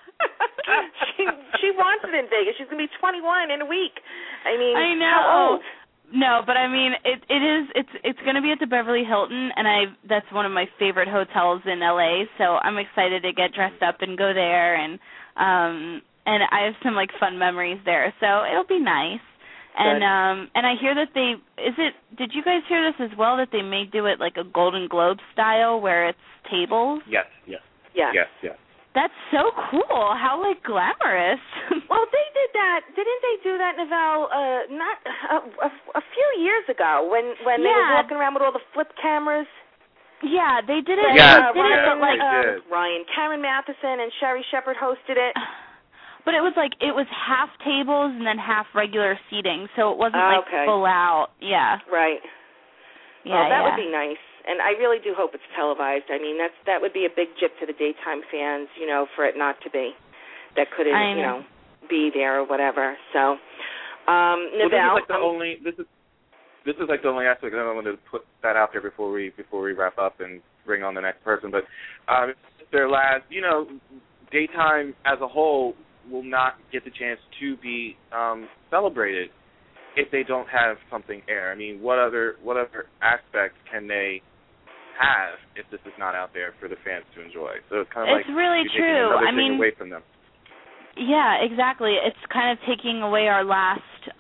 She wants it in Vegas. She's going to be 21 in a week. I mean, I know. How old? No, but I mean, it's going to be at the Beverly Hilton, and that's one of my favorite hotels in LA. So I'm excited to get dressed up and go there, and I have some like fun memories there. So it'll be nice. Good. And I hear that did you guys hear this as well, that they may do it like a Golden Globe style where it's tables? Yes. That's so cool. How glamorous. Well, they did that. Didn't they do that, Neville? Not a few years ago when they were walking around with all the flip cameras. Yeah, they did it. Ryan, Karen Matheson, and Sherry Shepard hosted it. But it was half tables and then half regular seating, so it wasn't full out. Yeah. Right. Yeah, that would be nice. And I really do hope it's televised. I mean, that would be a big jip to the daytime fans, for it not to be. That couldn't, be there or whatever. So, Neville, this is the only aspect. I don't want to put that out there before we wrap up and bring on the next person. But their last, daytime as a whole will not get the chance to be celebrated if they don't have something air. I mean, what other aspects can they have if this is not out there for the fans to enjoy? So it's kind of it's really true. Away from them. Yeah, exactly. It's kind of taking away our last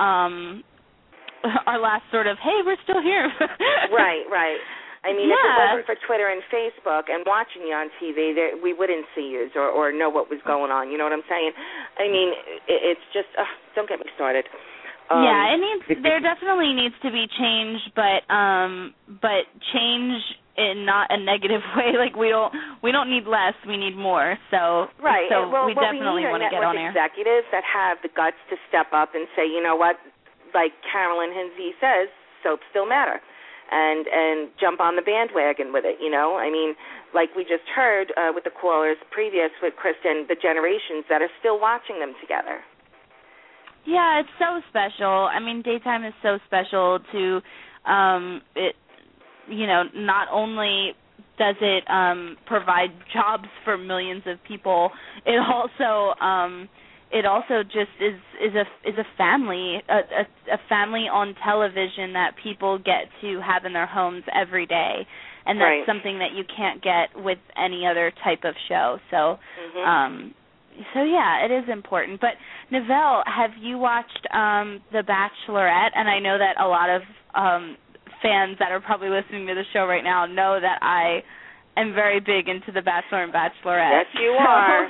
sort of, hey, we're still here. Right. I mean, if it wasn't for Twitter and Facebook and watching you on TV, we wouldn't see you or know what was going on. You know what I'm saying? I mean, it's just, don't get me started. There definitely needs to be change, but change in not a negative way. Like we don't need less, we need more. So we definitely want to get on air. Executives that have the guts to step up and say, you know what, like Carolyn Hinsey says, soaps still matter, and jump on the bandwagon with it. I mean, like we just heard with the callers previous with Kristen, the generations that are still watching them together. Yeah, it's so special. I mean, daytime is so special to it. Not only does it provide jobs for millions of people, it also it also just is a family, a family on television that people get to have in their homes every day, and that's something that you can't get with any other type of show. So, so yeah, it is important. But Novelle, have you watched The Bachelorette? And I know that a lot of fans that are probably listening to the show right now know that I am very big into The Bachelor and Bachelorette. Yes, you are.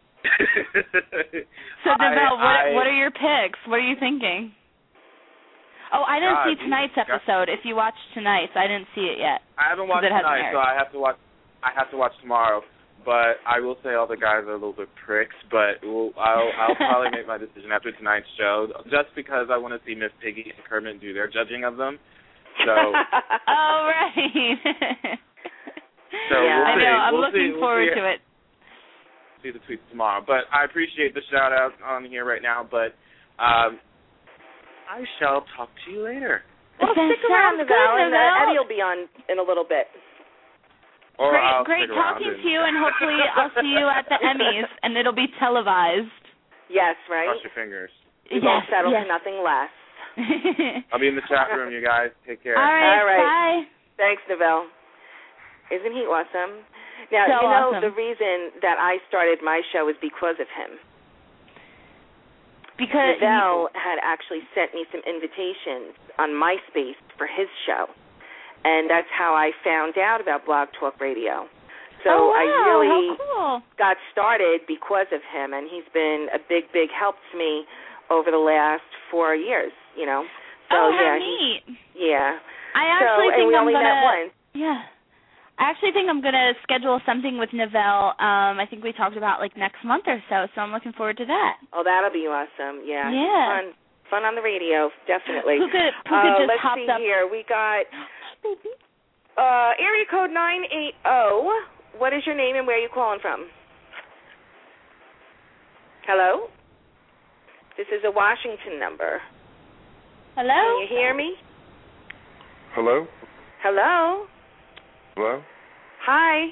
So, Novelle, what are your picks? What are you thinking? Oh, I didn't see tonight's episode. If you watched tonight's, I didn't see it yet. I haven't watched tonight, so I have to watch tomorrow. But I will say all the guys are a little bit pricks. But I'll probably make my decision after tonight's show, just because I want to see Miss Piggy and Kermit do their judging of them. So. Oh, right. So we'll I see. know. I'm looking forward to it. See the tweets tomorrow. But I appreciate the shout out on here right now. But I shall talk to you later. Well, stick around, Novelle, and Eddie will be on in a little bit. Great talking to you, and hopefully I'll see you at the Emmys, and it'll be televised. Yes, right? Cross your fingers. We won't settle for nothing less. I'll be in the chat room, you guys. Take care. All right. Bye. Thanks, Novelle. Isn't he awesome? Now, so awesome. The reason that I started my show is because of him. Because Novelle had actually sent me some invitations on MySpace for his show. And that's how I found out about Blog Talk Radio. So I really got started because of him, and he's been a big, big help to me over the last 4 years, you know. So, how neat. Yeah. I actually think we I'm only gonna, met once. Yeah. I actually think I'm going to schedule something with Novelle. I think we talked about, like, next month or so I'm looking forward to that. Oh, that'll be awesome. Yeah. Yeah. Fun on the radio, definitely. Puka just let's hopped see up. Here. We got area code 980. What is your name and where are you calling from? Hello? This is a Washington number. Hello? Can you hear me? Hello? Hello? Hello? Hi.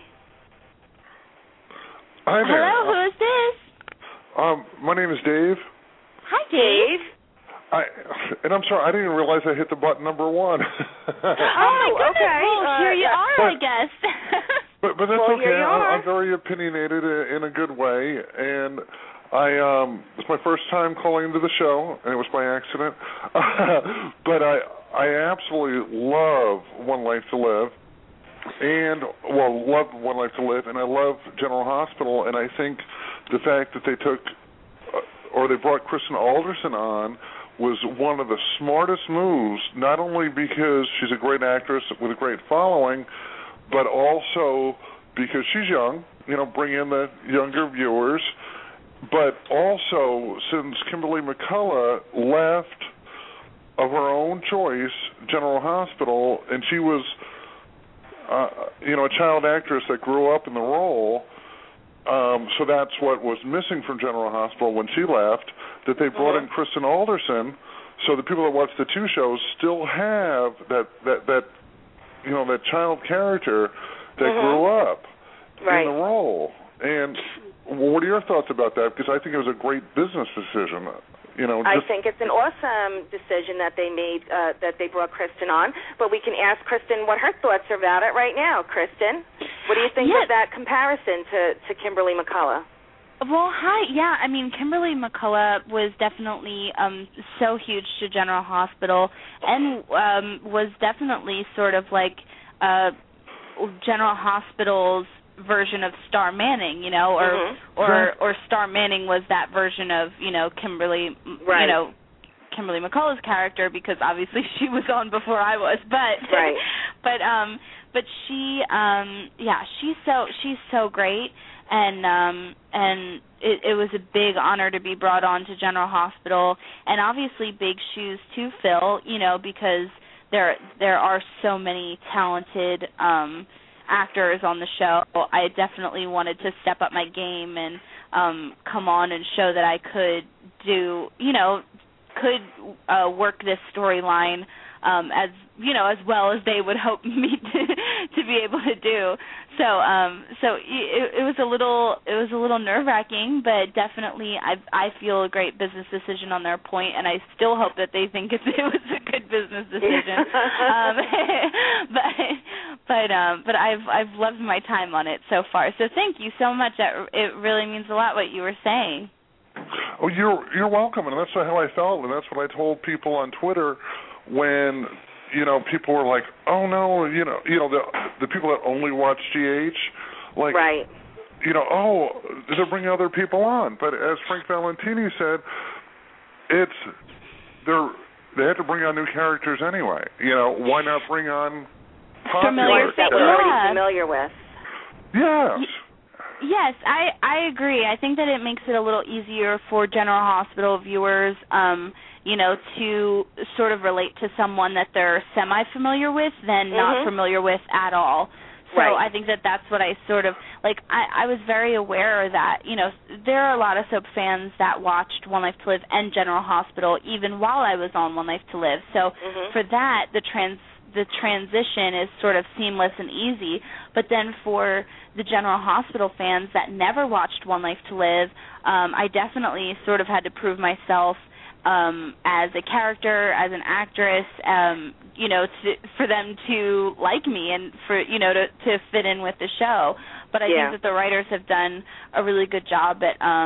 Hi there. Hello, who is this? My name is Dave. Hi, Dave. And I'm sorry, I didn't realize I hit the button number 1. Oh, my goodness. Okay. Well, here you are, I guess. But that's well, okay. I'm very opinionated in a good way, and it's my first time calling into the show, and it was by accident. But I absolutely love One Life to Live, love One Life to Live, and I love General Hospital, and I think the fact that they they brought Kristen Alderson on was one of the smartest moves, not only because she's a great actress with a great following, but also because she's young, bring in the younger viewers, but also since Kimberly McCullough left of her own choice General Hospital, and she was, a child actress that grew up in the role, so that's what was missing from General Hospital when she left, that they brought in Kristen Alderson, so the people that watch the two shows still have that child character that grew up in the role. And what are your thoughts about that? Because I think it was a great business decision. I think it's an awesome decision that they made, that they brought Kristen on. But we can ask Kristen what her thoughts are about it right now. Kristen, what do you think of that comparison to Kimberly McCullough? Well, hi. Yeah, I mean, Kimberly McCullough was definitely so huge to General Hospital and was definitely sort of like General Hospital's version of Star Manning, or Star Manning was that version of, Kimberly, Kimberly McCullough's character, because obviously she was on before I was, but she, she's so great, and it was a big honor to be brought on to General Hospital, and obviously big shoes to fill, because there are so many talented actors on the show. I definitely wanted to step up my game and come on and show that I could do, work this storyline as well as they would hope me to be able to do. So it was a little nerve-wracking, but definitely I feel a great business decision on their point, and I still hope that they think it was a good business decision. But I've loved my time on it so far. So thank you so much. It really means a lot what you were saying. Oh, you're welcome, and that's how I felt, and that's what I told people on Twitter when people were like, "Oh no," the people that only watch GH, like, right. Oh, they're bringing other people on. But as Frank Valentini said, they have to bring on new characters anyway. Why not bring on popular that we're already familiar with? Yes. Yes, I agree. I think that it makes it a little easier for General Hospital viewers, to sort of relate to someone that they're semi-familiar with than not familiar with at all. So right. I think that that's what I sort of, I was very aware that, there are a lot of soap fans that watched One Life to Live and General Hospital even while I was on One Life to Live. So for that, the transition is sort of seamless and easy. But then for the General Hospital fans that never watched One Life to Live, I definitely sort of had to prove myself as a character, as an actress, for them to like me and for to fit in with the show. But I think that the writers have done a really good job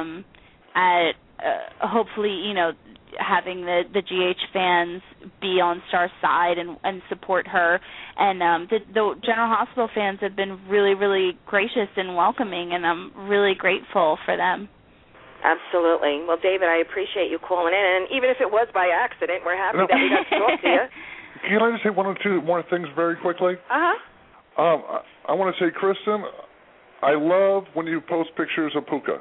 at hopefully having the GH fans be on Star's side and support her. And the General Hospital fans have been really, really gracious and welcoming, and I'm really grateful for them. Absolutely. Well, David, I appreciate you calling in, and even if it was by accident, we're happy that we got to talk to you. Can I just say one or two more things very quickly? Uh-huh. I want to say, Kristen, I love when you post pictures of Puka.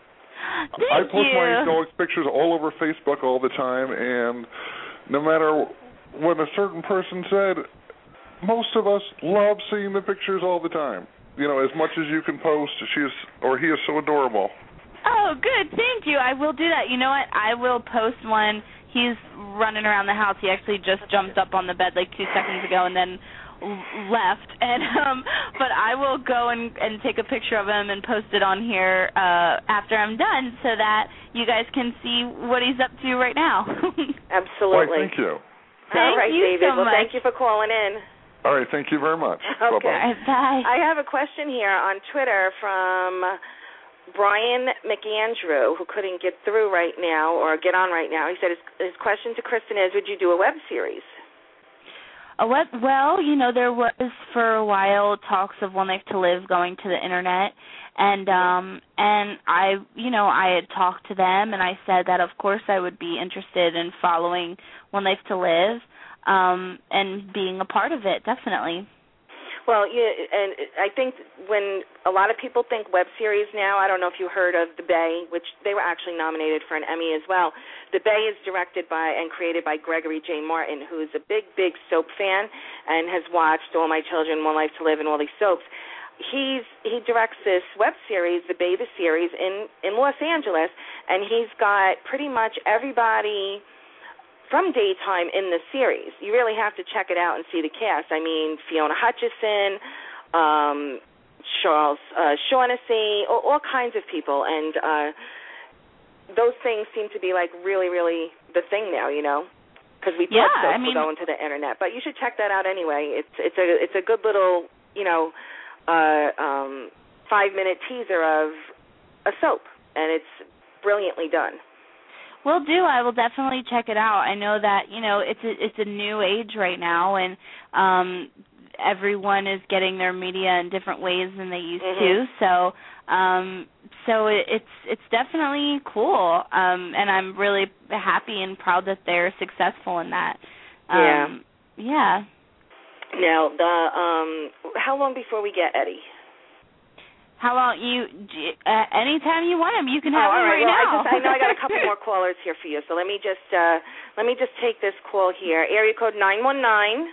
I post my dog's pictures all over Facebook all the time, and no matter what a certain person said, most of us love seeing the pictures all the time. As much as you can post, he is so adorable. Oh, good. Thank you. I will do that. You know what? I will post one. He's running around the house. He actually just jumped up on the bed 2 seconds ago and then left. And but I will go and take a picture of him and post it on here after I'm done so that you guys can see what he's up to right now. Absolutely. Well, thank you. All right, you David. So well, much. Thank you for calling in. All right. Thank you very much. Okay. Bye-bye. Bye. I have a question here on Twitter from Brian McAndrew, who couldn't get through right now or get on right now. He said his question to Kristen is, would you do a web series? Well, there was for a while talks of One Life to Live going to the internet, and I had talked to them, and I said that of course I would be interested in following One Life to Live, and being a part of it, definitely. Well, and I think when a lot of people think web series now, I don't know if you heard of The Bay, which they were actually nominated for an Emmy as well. The Bay is directed by and created by Gregory J. Martin, who's a big, big soap fan and has watched All My Children, One Life to Live, and all these soaps. He directs this web series, The Bay, the series, in Los Angeles, and he's got pretty much everybody from daytime in the series. You really have to check it out and see the cast. I mean, Fiona Hutchison, Charles Shaughnessy, all kinds of people. And those things seem to be really, really the thing now, because we thought soaps were going to the internet. But you should check that out anyway. It's a good little, 5-minute teaser of a soap, and it's brilliantly done. Will do. I will definitely check it out. I know that it's a new age right now, and everyone is getting their media in different ways than they used to. So it's definitely cool, and I'm really happy and proud that they're successful in that. Yeah. Now, how long before we get Eddie? How long anytime you want him, you can have him right now. I know I got a couple more callers here for you, so let me just take this call here. Area code 919.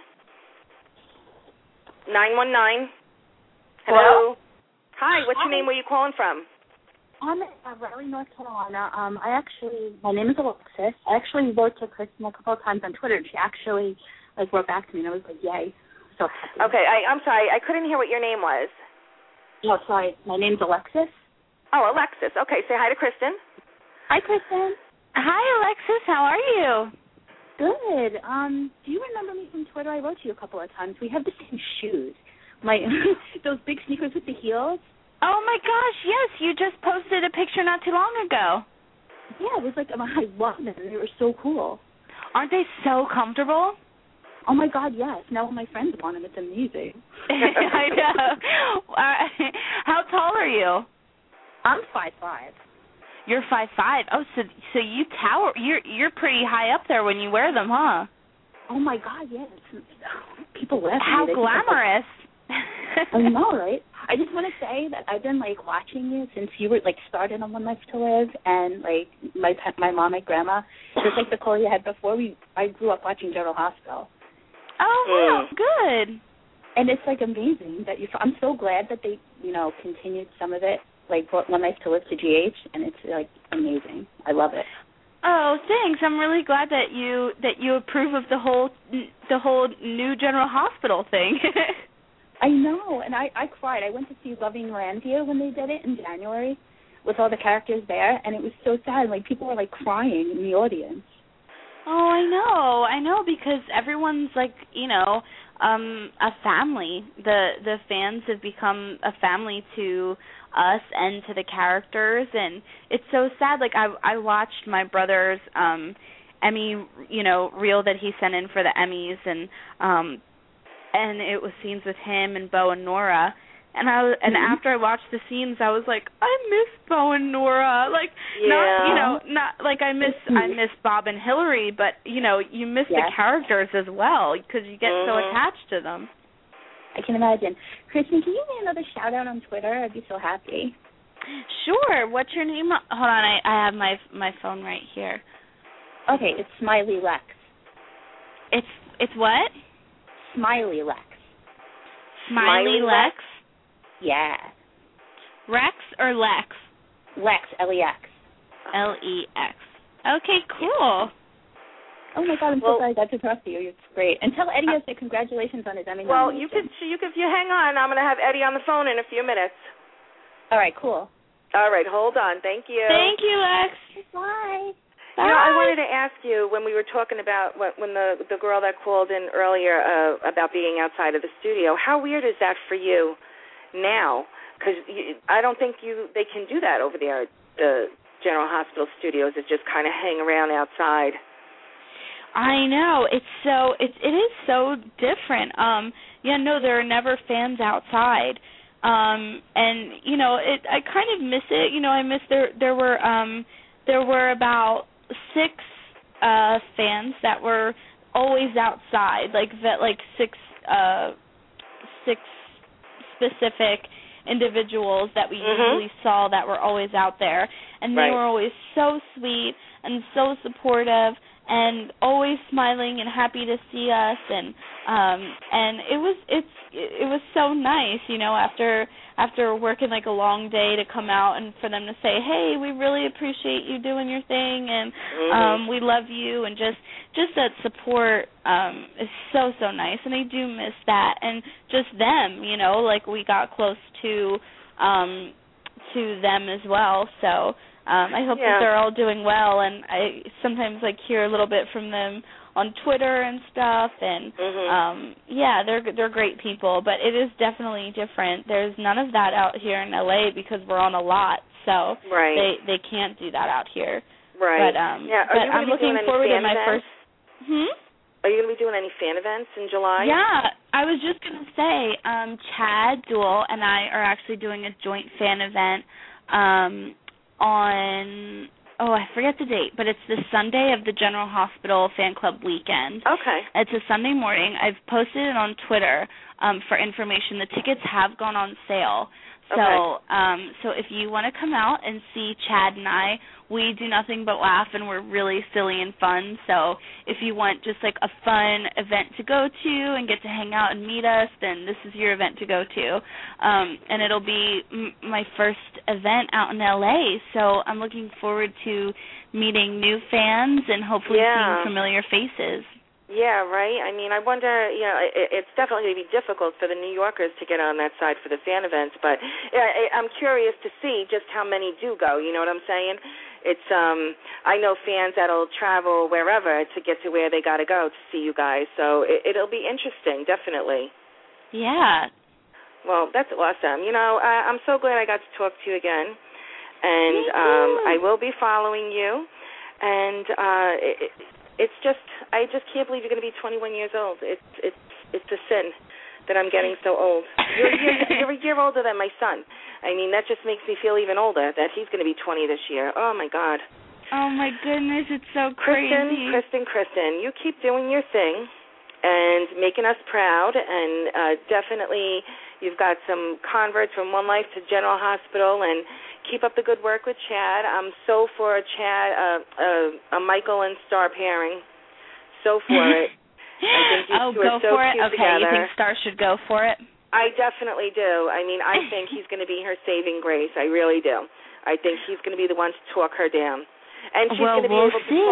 919. Hello. Hi. What's your name? Where are you calling from? I'm in Raleigh, North Carolina. My name is Alexis. I actually wrote to Kristen a couple of times on Twitter, and she actually wrote back to me, and I was like, yay, so happy. Okay. I'm sorry. I couldn't hear what your name was. Oh, sorry. My name's Alexis. Oh, Alexis. Okay, say hi to Kristen. Hi, Kristen. Hi, Alexis. How are you? Good. Do you remember me from Twitter? I wrote to you a couple of times. We have the same shoes. Those big sneakers with the heels. Oh, my gosh, yes. You just posted a picture not too long ago. Yeah, it was like, I love them. They were so cool. Aren't they so comfortable? Oh, my God, yes. Now my friends want them. It's amazing. I know. How tall are you? I'm 5'5". You're 5'5". Oh, so you tower. You're pretty high up there when you wear them, huh? Oh my God, yes. People laugh at me. How glamorous. I know, right? I just want to say that I've been watching you since you were started on One Life to Live, and my mom and grandma, just like the call you had before. I grew up watching General Hospital. Oh, wow, good. And it's amazing that I'm so glad that they continued some of it. Brought One Life to Live to GH, and it's amazing. I love it. Oh, thanks. I'm really glad that you approve of the whole new General Hospital thing. I know, and I cried. I went to see Loving Landia when they did it in January with all the characters there, and it was so sad. People were crying in the audience. Oh, I know, because everyone's a family. The fans have become a family to us and to the characters, and it's so sad. I watched my brother's Emmy, reel that he sent in for the Emmys, and it was scenes with him and Bo and Nora. And after I watched the scenes, I was like, I miss Bo and Nora. I miss Bob and Hillary, but you miss the characters as well because you get so attached to them. I can imagine. Kristen, can you give me another shout out on Twitter? I'd be so happy. Sure. What's your name? Hold on, I have my phone right here. Okay, it's Smiley Lex. It's what? Smiley Lex. Smiley Lex? Yeah. Rex or Lex? Lex, L-E-X. L-E-X. Okay, cool. Oh my God, I'm so glad I got to talk to you. It's great. And tell Eddie I said congratulations on his Emmy nomination. Well, you could hang on. I'm going to have Eddie on the phone in a few minutes. All right, cool. All right, hold on. Thank you. Thank you, Lex. Bye. I wanted to ask you when we were talking about when the girl that called in earlier about being outside of the studio. How weird is that for you now? Because I don't think they can do that over there at the General Hospital studios. Is just kind of hang around outside. I know. It is so different. There are never fans outside. And I kind of miss it. I miss there were about 6 fans that were always outside, six specific individuals that we usually saw that were always out there, and they were always so sweet and so supportive and always smiling and happy to see us, and it was so nice, after working a long day to come out and for them to say, hey, we really appreciate you doing your thing, and we love you, and just that support is so nice, and I do miss that, and just them, we got close to them as well, so I hope that they're all doing well, and I sometimes hear a little bit from them on Twitter and stuff, and they're great people, but it is definitely different. There's none of that out here in LA because we're on a lot, so they can't do that out here. Right. But I'm looking forward to my first. Are you going to be doing any fan events in July? Yeah, I was just going to say, Chad Duell and I are actually doing a joint fan event on, I forget the date, but it's the Sunday of the General Hospital Fan Club weekend. Okay. It's a Sunday morning. I've posted it on Twitter for information. The tickets have gone on sale. So if you want to come out and see Chad and I, we do nothing but laugh, and we're really silly and fun. So if you want just a fun event to go to and get to hang out and meet us, then this is your event to go to. And it'll be my first event out in LA, so I'm looking forward to meeting new fans and hopefully seeing familiar faces. Yeah, right. I mean, I wonder, it's definitely going to be difficult for the New Yorkers to get on that side for the fan events, but I'm curious to see just how many do go, you know what I'm saying? It's, I know fans that'll travel wherever to get to where they got to go to see you guys, so it'll be interesting, definitely. Yeah. Well, that's awesome. I'm so glad I got to talk to you again, and I will be following you, and it's just, I just can't believe you're going to be 21 years old. It's a sin that I'm getting so old. You're a year older than my son. I mean, that just makes me feel even older that he's going to be 20 this year. Oh, my God. Oh, my goodness, it's so crazy. Kristen, you keep doing your thing and making us proud, and definitely you've got some converts from One Life to General Hospital, and keep up the good work with Chad. I'm so for Chad, a Michael and Star pairing. So for it. I think you two are so for it? cute Okay, together. You think Star should go for it? I definitely do. I mean, I think he's going to be her saving grace. I really do. I think he's going to be the one to talk her down. And she's going to be able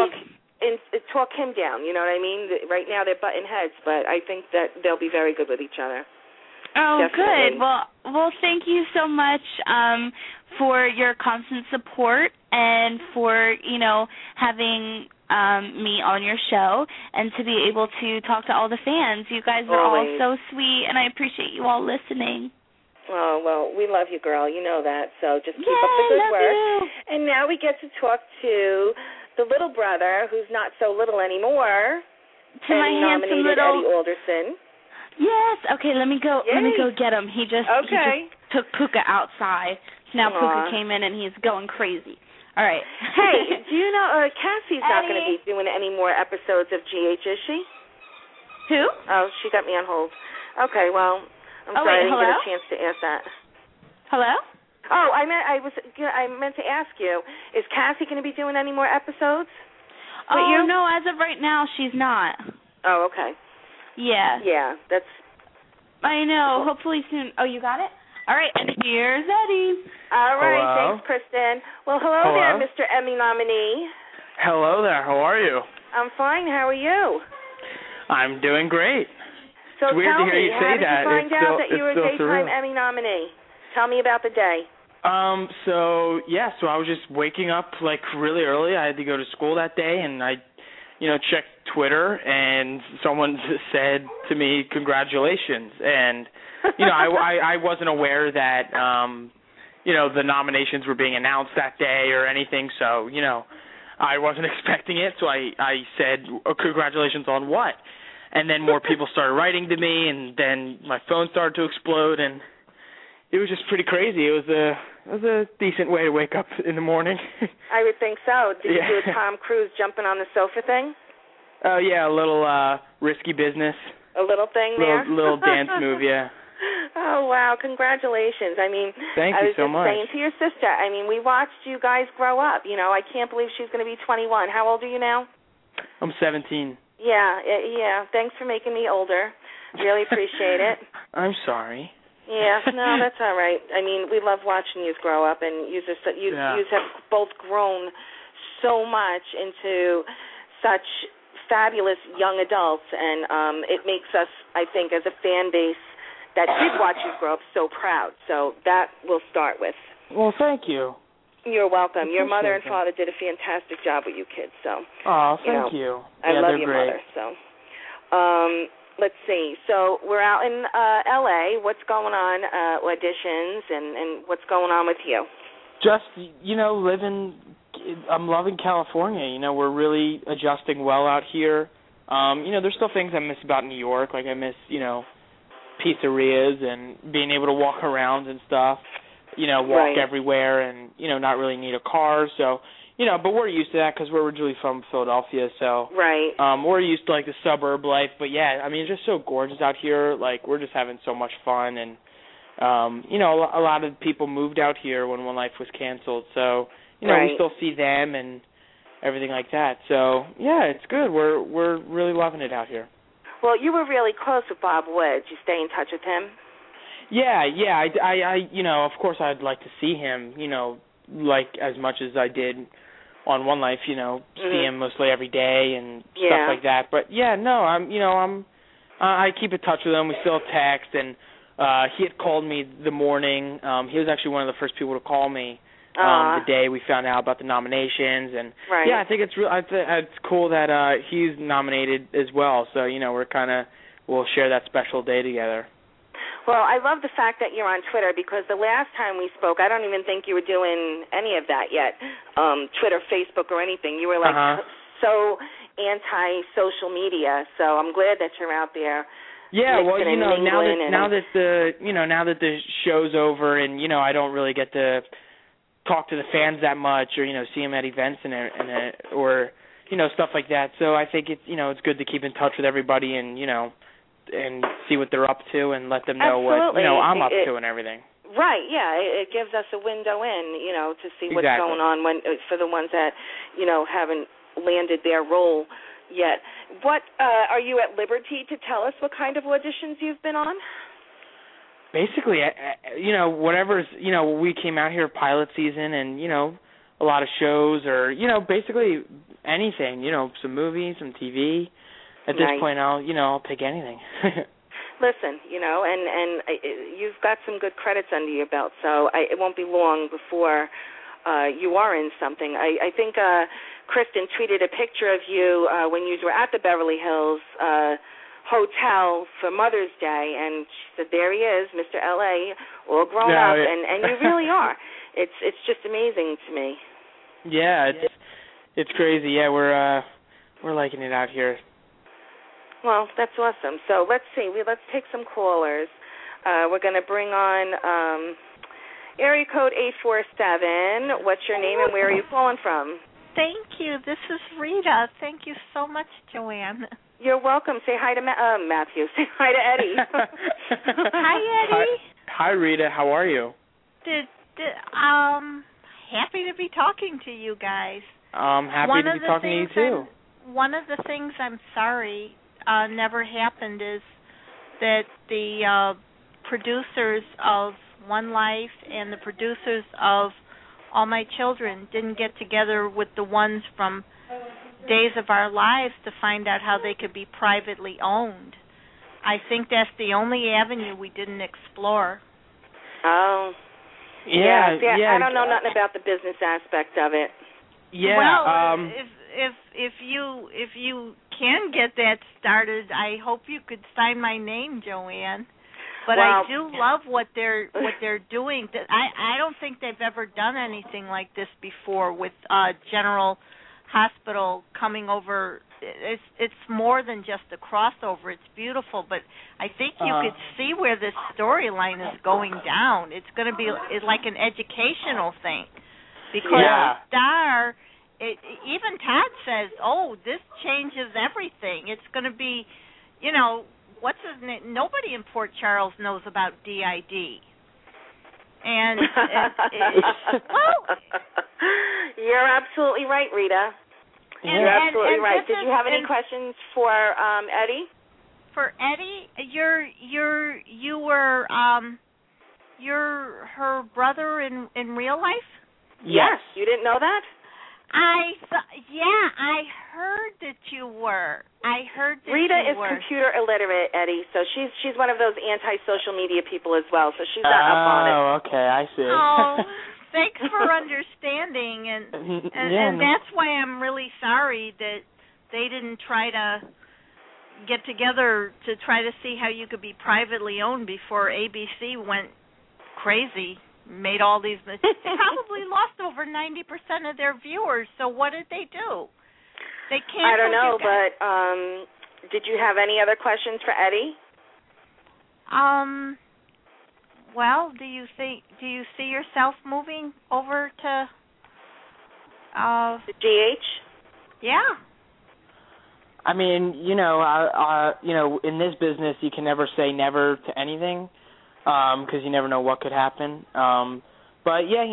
to talk him down, you know what I mean? Right now they're butting heads, but I think that they'll be very good with each other. Oh, definitely. Good. Well, thank you so much for your constant support and for, having me on your show and to be able to talk to all the fans. You guys are all so sweet, and I appreciate you all listening. Oh, well, we love you, girl. You know that. So just keep up the good work. You. And now we get to talk to the little brother who's not so little anymore. To my handsome little Eddie Alderson. Yes. Okay, let me go get him. He just took Puka outside. So now Puka came in and he's going crazy. All right. Hey, do you know Cassie's not going to be doing any more episodes of GH, is she? Who? Oh, she got me on hold. Okay, well, I'm sorry I didn't get a chance to ask that. Hello? Oh, I meant to ask you, is Cassie going to be doing any more episodes? But as of right now, she's not. Oh, okay. Yeah. Yeah, that's... I know. Hopefully soon. Oh, you got it? All right, and here's Eddie. All right, hello. Thanks, Kristen. Well, hello there, Mr. Emmy nominee. Hello there, how are you? I'm fine, how are you? I'm doing great. So it's weird tell to hear me, you say how did you find out that you were a surreal. Daytime Emmy nominee? Tell me about the day. So I was just waking up like really early. I had to go to school that day, and I checked Twitter, and someone said to me, "Congratulations!" And I wasn't aware that the nominations were being announced that day or anything. So I wasn't expecting it. So I said, "Congratulations on what?" And then more people started writing to me, and then my phone started to explode, and it was just pretty crazy. It was a decent way to wake up in the morning. I would think so. Did you do a Tom Cruise jumping on the sofa thing? Oh, yeah, a little risky business. A little thing there? Little dance move, yeah. Oh, wow. Congratulations. I mean, Thank you so much. I was just saying to your sister, I mean, we watched you guys grow up. I can't believe she's going to be 21. How old are you now? I'm 17. Yeah. Thanks for making me older. Really appreciate it. I'm sorry. Yeah, no, that's all right. I mean, we love watching you grow up, and you have both grown so much into such fabulous young adults, and it makes us, I think, as a fan base that did watch you grow up, so proud. So that we'll start with. Well, thank you. You're welcome. Your mother and father did a fantastic job with you kids. So. Oh, thank you. I love your great. mother. So. Let's see. So we're out in L.A. What's going on, auditions, and what's going on with you? Just, I'm loving California. We're really adjusting well out here. There's still things I miss about New York. Like I miss, pizzerias and being able to walk around and stuff, walk everywhere and, not really need a car. So, but we're used to that because we're originally from Philadelphia, so we're used to like the suburb life. But yeah, I mean, it's just so gorgeous out here. Like we're just having so much fun, and a lot of people moved out here when One Life was canceled. So we still see them and everything like that. So yeah, it's good. We're really loving it out here. Well, you were really close with Bob Wood. You stay in touch with him? Yeah. I of course I'd like to see him. Like as much as I did on One Life, see him mostly every day and stuff like that. But yeah, no, I keep in touch with him. We still text, and he had called me the morning. He was actually one of the first people to call me the day we found out about the nominations, and yeah, I think it's cool that he's nominated as well. So we'll share that special day together. Well, I love the fact that you're on Twitter, because the last time we spoke, I don't even think you were doing any of that yet, Twitter, Facebook, or anything. You were so anti-social media. So I'm glad that you're out there. Yeah, well, now that the show's over, and I don't really get to talk to the fans that much, or see them at events or stuff like that. So I think it's good to keep in touch with everybody and and see what they're up to and let them know what I'm up to and everything. Right, yeah, it gives us a window in, to see what's going on for the ones that, haven't landed their role yet. What are you at liberty to tell us what kind of auditions you've been on? Basically, whatever's, we came out here pilot season and, a lot of shows or, basically anything, some movies, some TV. At this point, I'll pick anything. Listen, and you've got some good credits under your belt, so it won't be long before you are in something. I think Kristen tweeted a picture of you when you were at the Beverly Hills Hotel for Mother's Day, and she said, there he is, Mr. L.A., all grown up, and you really are. It's just amazing to me. Yeah, it's crazy. Yeah, we're liking it out here. Well, that's awesome. So let's see. Let's take some callers. We're going to bring on area code 847. What's your name and where are you calling from? Thank you. This is Rita. Thank you so much, Joanne. You're welcome. Say hi to Matthew. Say hi to Eddie. Hi, Eddie. Hi, Rita. How are you? Happy to be talking to you guys. Happy to be talking to you, too. One of the things I'm sorry never happened is that the producers of One Life and the producers of All My Children didn't get together with the ones from Days of Our Lives to find out how they could be privately owned. I think that's the only avenue we didn't explore. Oh. Yeah. I don't know nothing about the business aspect of it. Yeah. Well, if you can get that started, I hope you could sign my name, Joanne. But I do love what they're doing. I don't think they've ever done anything like this before with General Hospital coming over. It's more than just a crossover. It's beautiful, but I think you could see where this storyline is going down. It's going to be like an educational thing because Star. Even Todd says, "Oh, this changes everything. It's going to be, what's his name? Nobody in Port Charles knows about DID." And well, you're absolutely right, Rita. You're absolutely right. Did you have any questions for Eddie? For Eddie, you were you're her brother in real life? Yes. You didn't know that? I heard that you were. Rita is computer illiterate, Eddie, so she's one of those anti-social media people as well, so she's not up on it. Oh, okay, I see. Oh, thanks for understanding, and that's why I'm really sorry that they didn't try to get together to try to see how you could be privately owned before ABC went crazy. Made all these they probably lost over 90% of their viewers. So what did they do? They canceled. I don't know, but did you have any other questions for Eddie? Well, do you see yourself moving over to the GH? Yeah. I mean, in this business, you can never say never to anything. Because you never know what could happen. But yeah,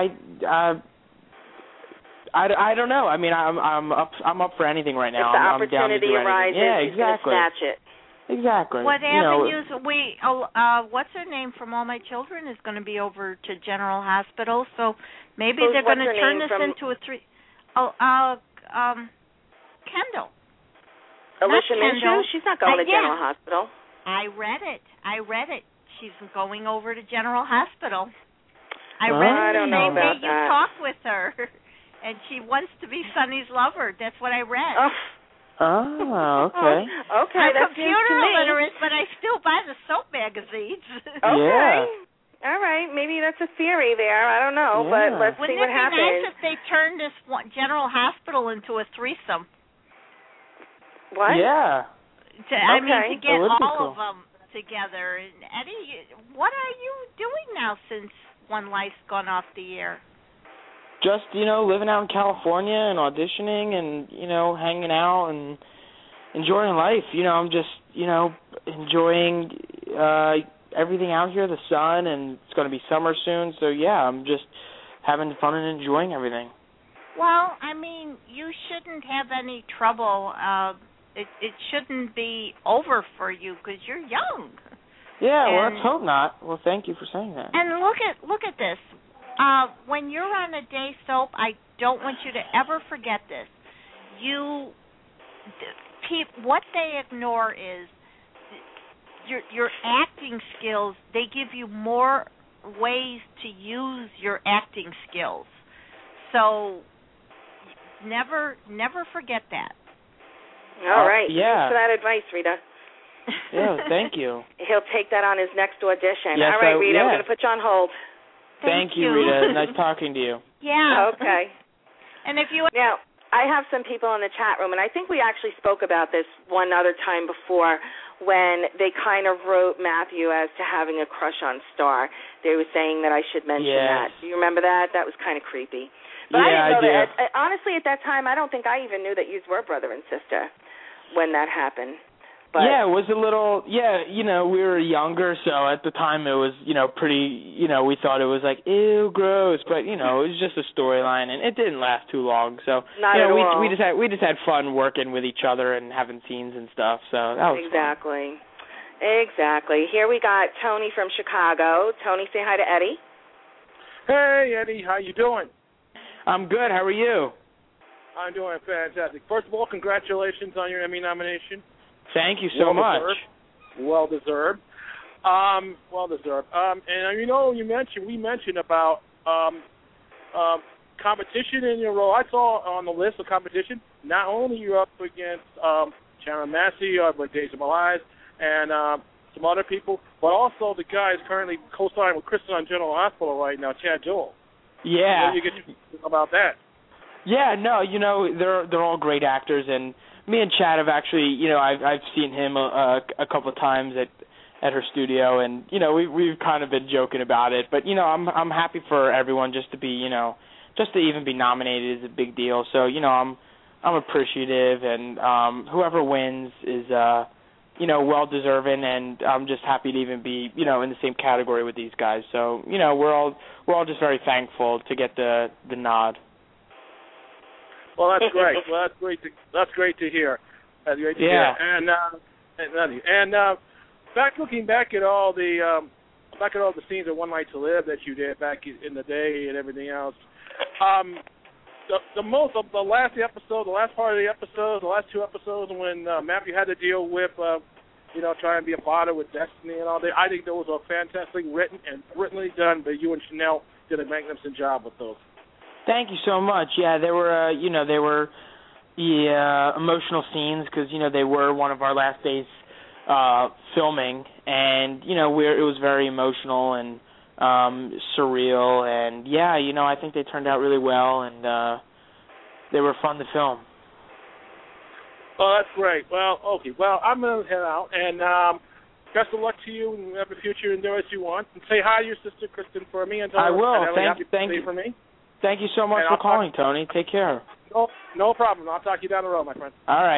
I don't know. I mean, I'm up for anything right now. If the opportunity arises, exactly. Gonna snatch it. Exactly. What avenues? What's her name from All My Children is going to be over to General Hospital, so maybe they're going to turn this into a Kendall. Alicia Minshew? She's not going to General Hospital. I read it. She's going over to General Hospital. I don't know about that. You talk with her, and she wants to be Sonny's lover. That's what I read. Oh, okay. Okay, I'm that's computer illiterate, but I still buy the soap magazines. Okay. All right, maybe that's a theory there. I don't know, but let's see what happens. Wouldn't it be nice if they turned this General Hospital into a threesome? What? Yeah. I mean, to get all of them together. And Eddie, what are you doing now since One Life's gone off the air? Just, living out in California and auditioning and, hanging out and enjoying life. I'm just, enjoying everything out here, the sun, and it's going to be summer soon. So, yeah, I'm just having fun and enjoying everything. Well, I mean, you shouldn't have any trouble. It shouldn't be over for you because you're young. Yeah, well, let's hope not. Well, thank you for saying that. And look at this. When you're on a day soap, I don't want you to ever forget this. What they ignore is your acting skills. They give you more ways to use your acting skills. So never forget that. All right. Yeah. Thanks for that advice, Rita. Yeah, thank you. He'll take that on his next audition. Yes, all right, Rita, I'm going to put you on hold. Thank you, Rita. Nice talking to you. Yeah. Okay. And if you now, I have some people in the chat room, and I think we actually spoke about this one other time before when they kind of wrote Matthew as to having a crush on Star. They were saying that I should mention that. Do you remember that? That was kind of creepy. But I didn't know that. Honestly, at that time, I don't think I even knew that you were brother and sister when that happened. But yeah, it was a little, we were younger, so at the time it was, pretty, we thought it was like, ew, gross, but, it was just a storyline, and it didn't last too long, so, Not at all. we just had fun working with each other and having scenes and stuff, so that was fun. Exactly. Here we got Tony from Chicago. Tony, say hi to Eddie. Hey, Eddie, how you doing? I'm good. How are you? I'm doing fantastic. First of all, congratulations on your Emmy nomination. Thank you so much. Well deserved. And we mentioned about competition in your role. I saw on the list of competition, not only you're up against Sharon Massey with Days of My Lives and some other people, but also the guy is currently co-starring with Kristen on General Hospital right now, Chad Joel. Yeah. What do you get about that? Yeah, no, they're all great actors, and me and Chad have actually, I've seen him a couple of times at her studio, and we've kind of been joking about it. But I'm happy for everyone just to be, just to even be nominated is a big deal. So I'm appreciative, and whoever wins is well deserving, and I'm just happy to even be in the same category with these guys. So we're all just very thankful to get the nod. Well, that's great. That's great to hear. That's great to hear. And looking back at all the scenes of One Life to Live that you did back in the day and everything else, the last part of the episode, the last two episodes when Matthew had to deal with trying to be a father with Destiny and all that, I think those are fantastically written and brilliantly done. But you and Chanel did a magnificent job with those. Thank you so much. Yeah, they were, emotional scenes because, they were one of our last days filming, and, it was very emotional and surreal, and, I think they turned out really well, and they were fun to film. Oh, that's great. Well, okay. Well, I'm going to head out, and best of luck to you in every future endeavors you want. And say hi to your sister, Kristen, for me. And I will. Thank you for me. Thank you so much for calling, Tony. Take care. No problem. I'll talk to you down the road, my friend. All right.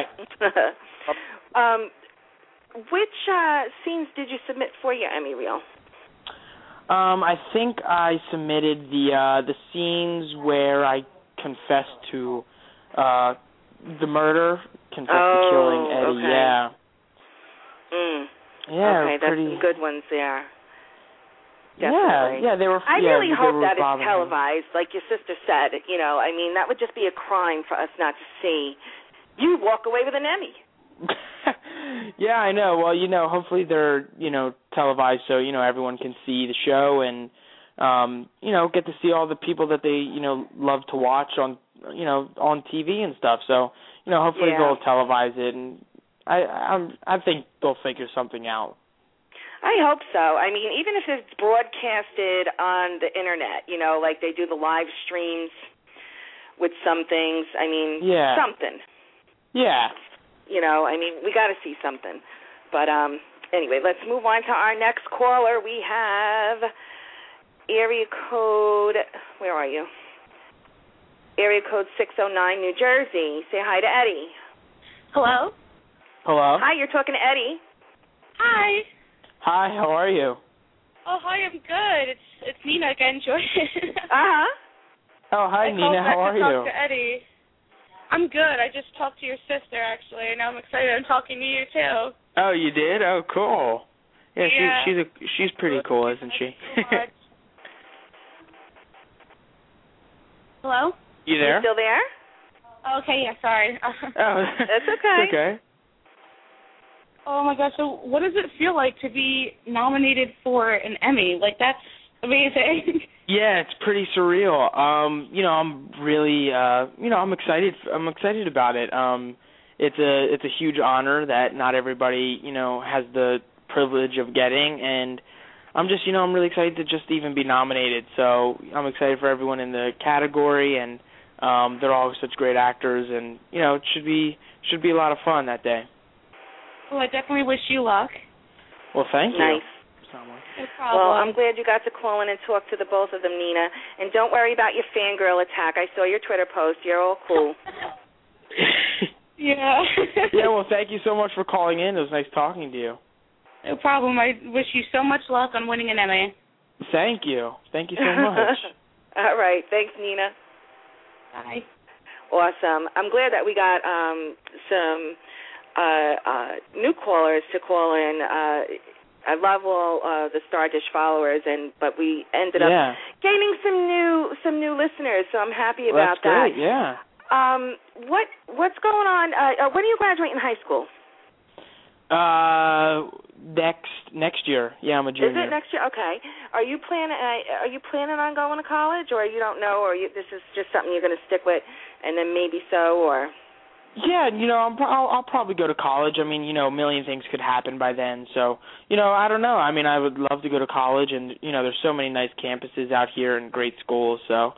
Which scenes did you submit for your Emmy reel? I think I submitted the scenes where I confessed to the murder, confessed to killing Eddie. Okay. Yeah. Mm. Yeah. Okay, that's some good ones there. Definitely. Yeah, they were. I really hope that it's me. televised, like your sister said. You know, I mean, that would just be a crime for us not to see. You walk away with an Emmy. Yeah, I know. Well, hopefully they're, televised so, everyone can see the show and, get to see all the people that they, love to watch on, on TV and stuff. So, hopefully they'll televise it, and I think they'll figure something out. I hope so. I mean, even if it's broadcasted on the internet, like they do the live streams with some things. I mean, something. Yeah. I mean, we got to see something. But anyway, let's move on to our next caller. We have area code, where are you? Area code 609, New Jersey. Say hi to Eddie. Hello? Hello? Hi, you're talking to Eddie. Hi. Hi, how are you? Oh, hi, I'm good. It's Nina again, Joy. Oh, hi, Nina. How are you? I called back to talk to Eddie. I'm good. I just talked to your sister, actually, and now I'm excited I'm talking to you, too. Oh, you did? Oh, cool. Yeah, she's pretty cool, isn't she? Hello? You there? You still there? Okay, yeah, sorry. Oh, that's okay. It's okay. Oh, my gosh. So what does it feel like to be nominated for an Emmy? Like, that's amazing. Yeah, it's pretty surreal. I'm really, I'm excited. I'm excited about it. It's a huge honor that not everybody, has the privilege of getting, and I'm just, I'm really excited to just even be nominated. So I'm excited for everyone in the category, and they're all such great actors, and it should be a lot of fun that day. Well, I definitely wish you luck. Well, thank you. Nice. No problem. Well, I'm glad you got to call in and talk to the both of them, Nina. And don't worry about your fangirl attack. I saw your Twitter post. You're all cool. Yeah. Yeah, well, thank you so much for calling in. It was nice talking to you. No problem. I wish you so much luck on winning an Emmy. Thank you. Thank you so much. All right. Thanks, Nina. Bye. Awesome. I'm glad that we got some new callers to call in. I love all the Star Dish followers, but we ended up gaining some new listeners, so I'm happy about that. That's great, yeah. What's going on? When are you graduating high school? Next year. Yeah, I'm a junior. Is it next year? Okay. Are you planning on going to college, or you don't know, or this is just something you're going to stick with, and then maybe so, or? Yeah, I'll probably go to college. I mean, a million things could happen by then. So, I don't know. I mean, I would love to go to college, and there's so many nice campuses out here and great schools. So,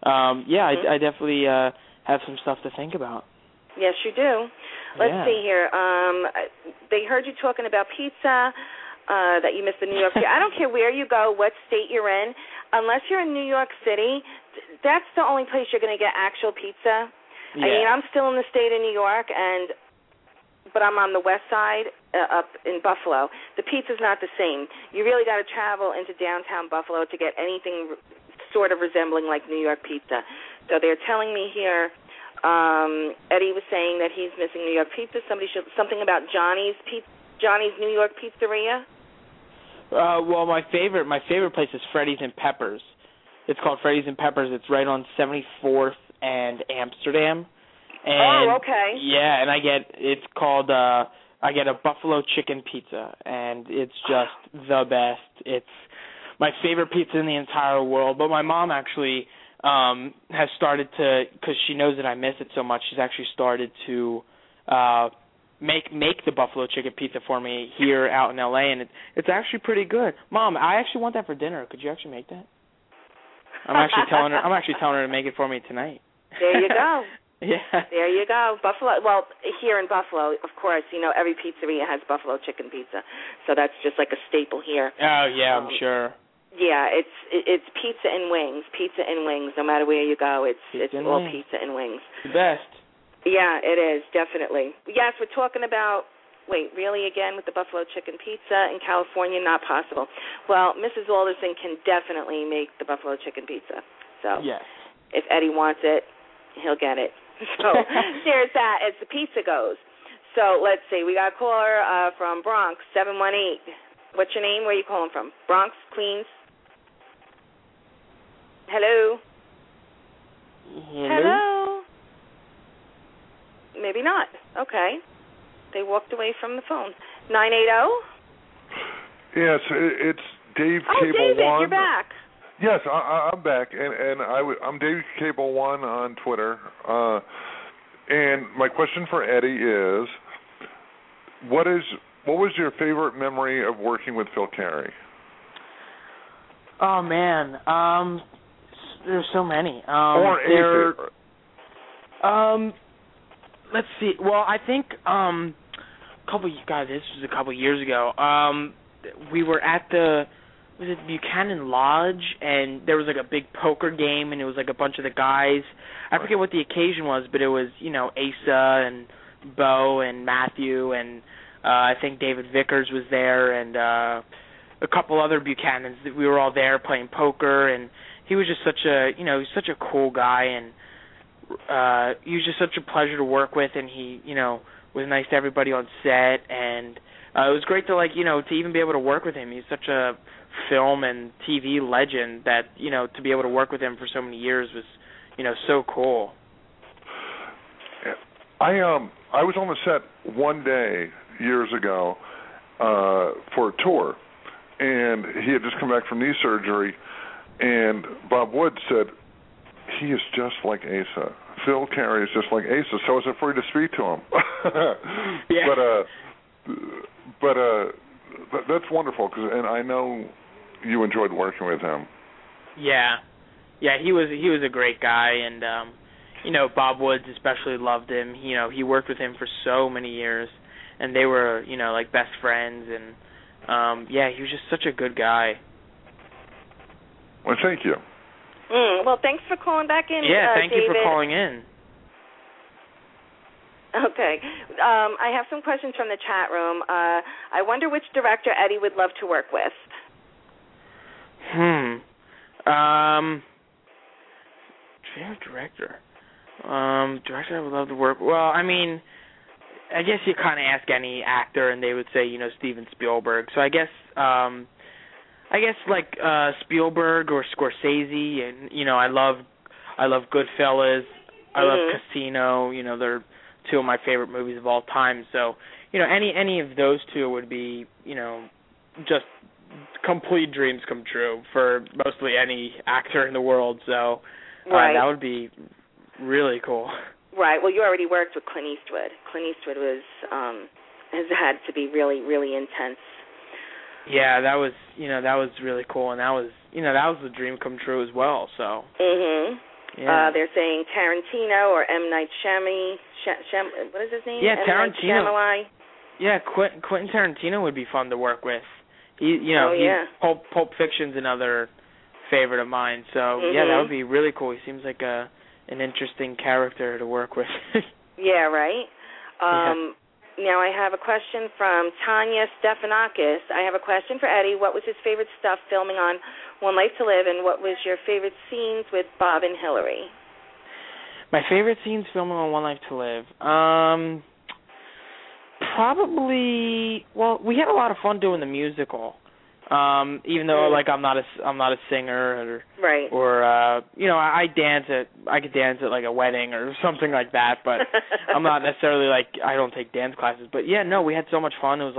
I definitely have some stuff to think about. Yes, you do. Let's see here. They heard you talking about pizza, that you missed the New York City. I don't care where you go, what state you're in, unless you're in New York City, that's the only place you're going to get actual pizza. Yeah. I mean, I'm still in the state of New York, but I'm on the west side up in Buffalo. The pizza's not the same. You really got to travel into downtown Buffalo to get anything sort of resembling like New York pizza. So they're telling me here, Eddie was saying that he's missing New York pizza. Something about Johnny's New York Pizzeria. Well, my favorite place is Freddy's and Peppers. It's called Freddy's and Peppers. It's right on 74th and Amsterdam. And, okay. Yeah, and I get a buffalo chicken pizza, and it's just the best. It's my favorite pizza in the entire world. But my mom actually has started to, because she knows that I miss it so much, she's actually started to make the buffalo chicken pizza for me here out in L.A., and it's actually pretty good. Mom, I actually want that for dinner. Could you actually make that? I'm actually telling her to make it for me tonight. There you go. Yeah. There you go. Buffalo. Well, here in Buffalo, of course, every pizzeria has buffalo chicken pizza, so that's just like a staple here. Oh yeah, I'm sure. Yeah, it's pizza and wings. Pizza and wings. No matter where you go, it's all wings. Pizza and wings. The best. Yeah, it is definitely. Yes, we're talking about. Wait, really again with the buffalo chicken pizza in California? Not possible. Well, Mrs. Alderson can definitely make the buffalo chicken pizza. So yes. If Eddie wants it, he'll get it. So there's that as the pizza goes. So let's see. We got a caller from Bronx, 718. What's your name? Where are you calling from? Bronx, Queens? Hello? Hello? Maybe not. Okay. They walked away from the phone. 980? Yes, it's Dave Cable David, One. You're back. Yes, I'm back, and I'm Dave Cable One on Twitter. And my question for Eddie is, what was your favorite memory of working with Phil Carey? Oh man, there's so many. Let's see. Well, I think this was a couple years ago. We were at the Buchanan Lodge, and there was like a big poker game, and it was like a bunch of the guys. I forget what the occasion was, but it was Asa and Bo and Matthew, and I think David Vickers was there, and a couple other Buchanans. We were all there playing poker, and he was just such a cool guy, and he was just such a pleasure to work with, and he was nice to everybody on set, and it was great to to even be able to work with him. He's such a film and TV legend that to be able to work with him for so many years was so cool. I was on the set one day years ago for a tour, and he had just come back from knee surgery, and Bob Wood said, he is just like Asa. Phil Carey is just like Asa, so I was afraid to speak to him. Yeah. But that's wonderful, and I know you enjoyed working with him. Yeah, he was a great guy, and Bob Woods especially loved him. He worked with him for so many years, and they were like best friends, and he was just such a good guy. Well, thank you. Well, thanks for calling back in. Yeah, thank David. you for calling in. Okay. I have some questions from the chat room. I wonder which director Eddie would love to work with. Favorite director? Director I would love to work with. Well, I mean, I guess you kind of ask any actor, and they would say, Steven Spielberg. So I guess like Spielberg or Scorsese, and I love Goodfellas. I love Casino. They're two of my favorite movies of all time. So any of those two would be just complete dreams come true for mostly any actor in the world. So that would be really cool. Right. Well, you already worked with Clint Eastwood. Clint Eastwood has had to be really, really intense. Yeah, that was really cool, and that was the dream come true as well. So. Yeah. They're saying Tarantino or M. Night Shyamalan. What is his name? Yeah, Tarantino. Shyamalan. Yeah, Quentin Tarantino would be fun to work with. Pulp Fiction's another favorite of mine. So that would be really cool. He seems like an interesting character to work with. Yeah, right. Now I have a question from Tanya Stefanakis. I have a question for Eddie. What was his favorite stuff filming on One Life to Live, and what was your favorite scenes with Bob and Hillary? My favorite scenes filming on One Life to Live? Probably. Well, we had a lot of fun doing the musical. Even though I'm not a singer or I could dance at like a wedding or something like that, but I'm not necessarily I don't take dance classes. But we had so much fun. It was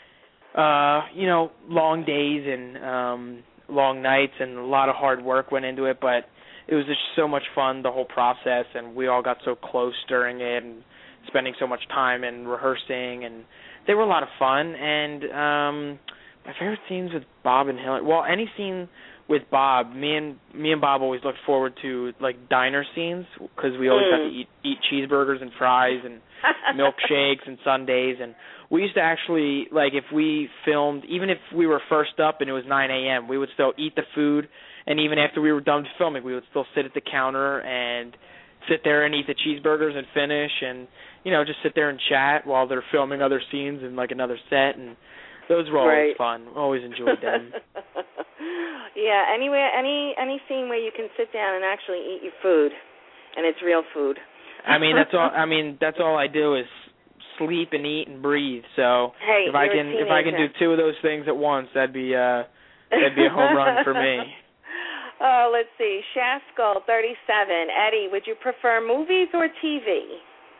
long days and long nights, and a lot of hard work went into it, but it was just so much fun, the whole process, and we all got so close during it and spending so much time and rehearsing, and they were a lot of fun. And my favorite scenes with Bob and Hillary. Well, any scene with Bob, me and Bob always looked forward to diner scenes because we always got to eat cheeseburgers and fries and milkshakes and sundaes. And we used to actually if we filmed, even if we were first up and it was 9 a.m., we would still eat the food. And even after we were done filming, we would still sit at the counter and sit there and eat the cheeseburgers and finish, and just sit there and chat while they're filming other scenes in another set. And those were always fun. Always enjoyed them. Yeah. Anyway, any scene where you can sit down and actually eat your food, and it's real food. That's all I do is sleep and eat and breathe. So if I can do two of those things at once, that'd be a home run for me. Oh, let's see. Shaskull 37. Eddie, would you prefer movies or TV?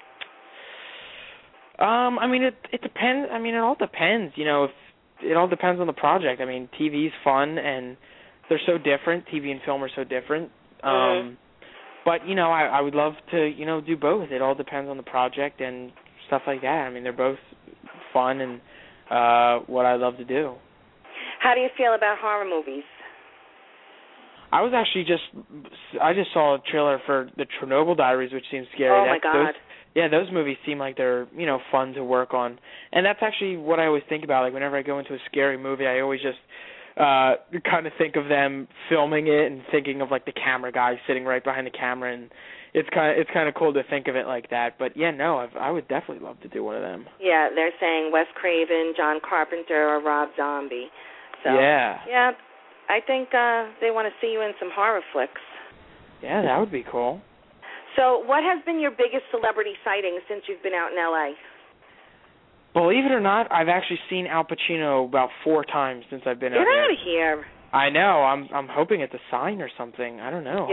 I mean, it depends. I mean, it all depends. You know, if it all depends on the project. I mean, TV's fun, and they're so different. TV and film are so different. But, you know, I would love to, you know, do both. It all depends on the project and stuff like that. I mean, they're both fun and what I love to do. How do you feel about horror movies? I just saw a trailer for the Chernobyl Diaries, which seems scary. Oh, my God. Those movies seem like they're, you know, fun to work on. And that's actually what I always think about. Like, whenever I go into a scary movie, I always just kind of think of them filming it and thinking of, like, the camera guy sitting right behind the camera. And it's kind of cool to think of it like that. But, yeah, no, I would definitely love to do one of them. Yeah, they're saying Wes Craven, John Carpenter, or Rob Zombie. So, yeah, I think they want to see you in some horror flicks. Yeah, that would be cool. So what has been your biggest celebrity sighting since you've been out in L.A.? Believe it or not, I've actually seen Al Pacino about 4 times since I've been out here. Get out of here. I know. I'm hoping it's a sign or something. I don't know.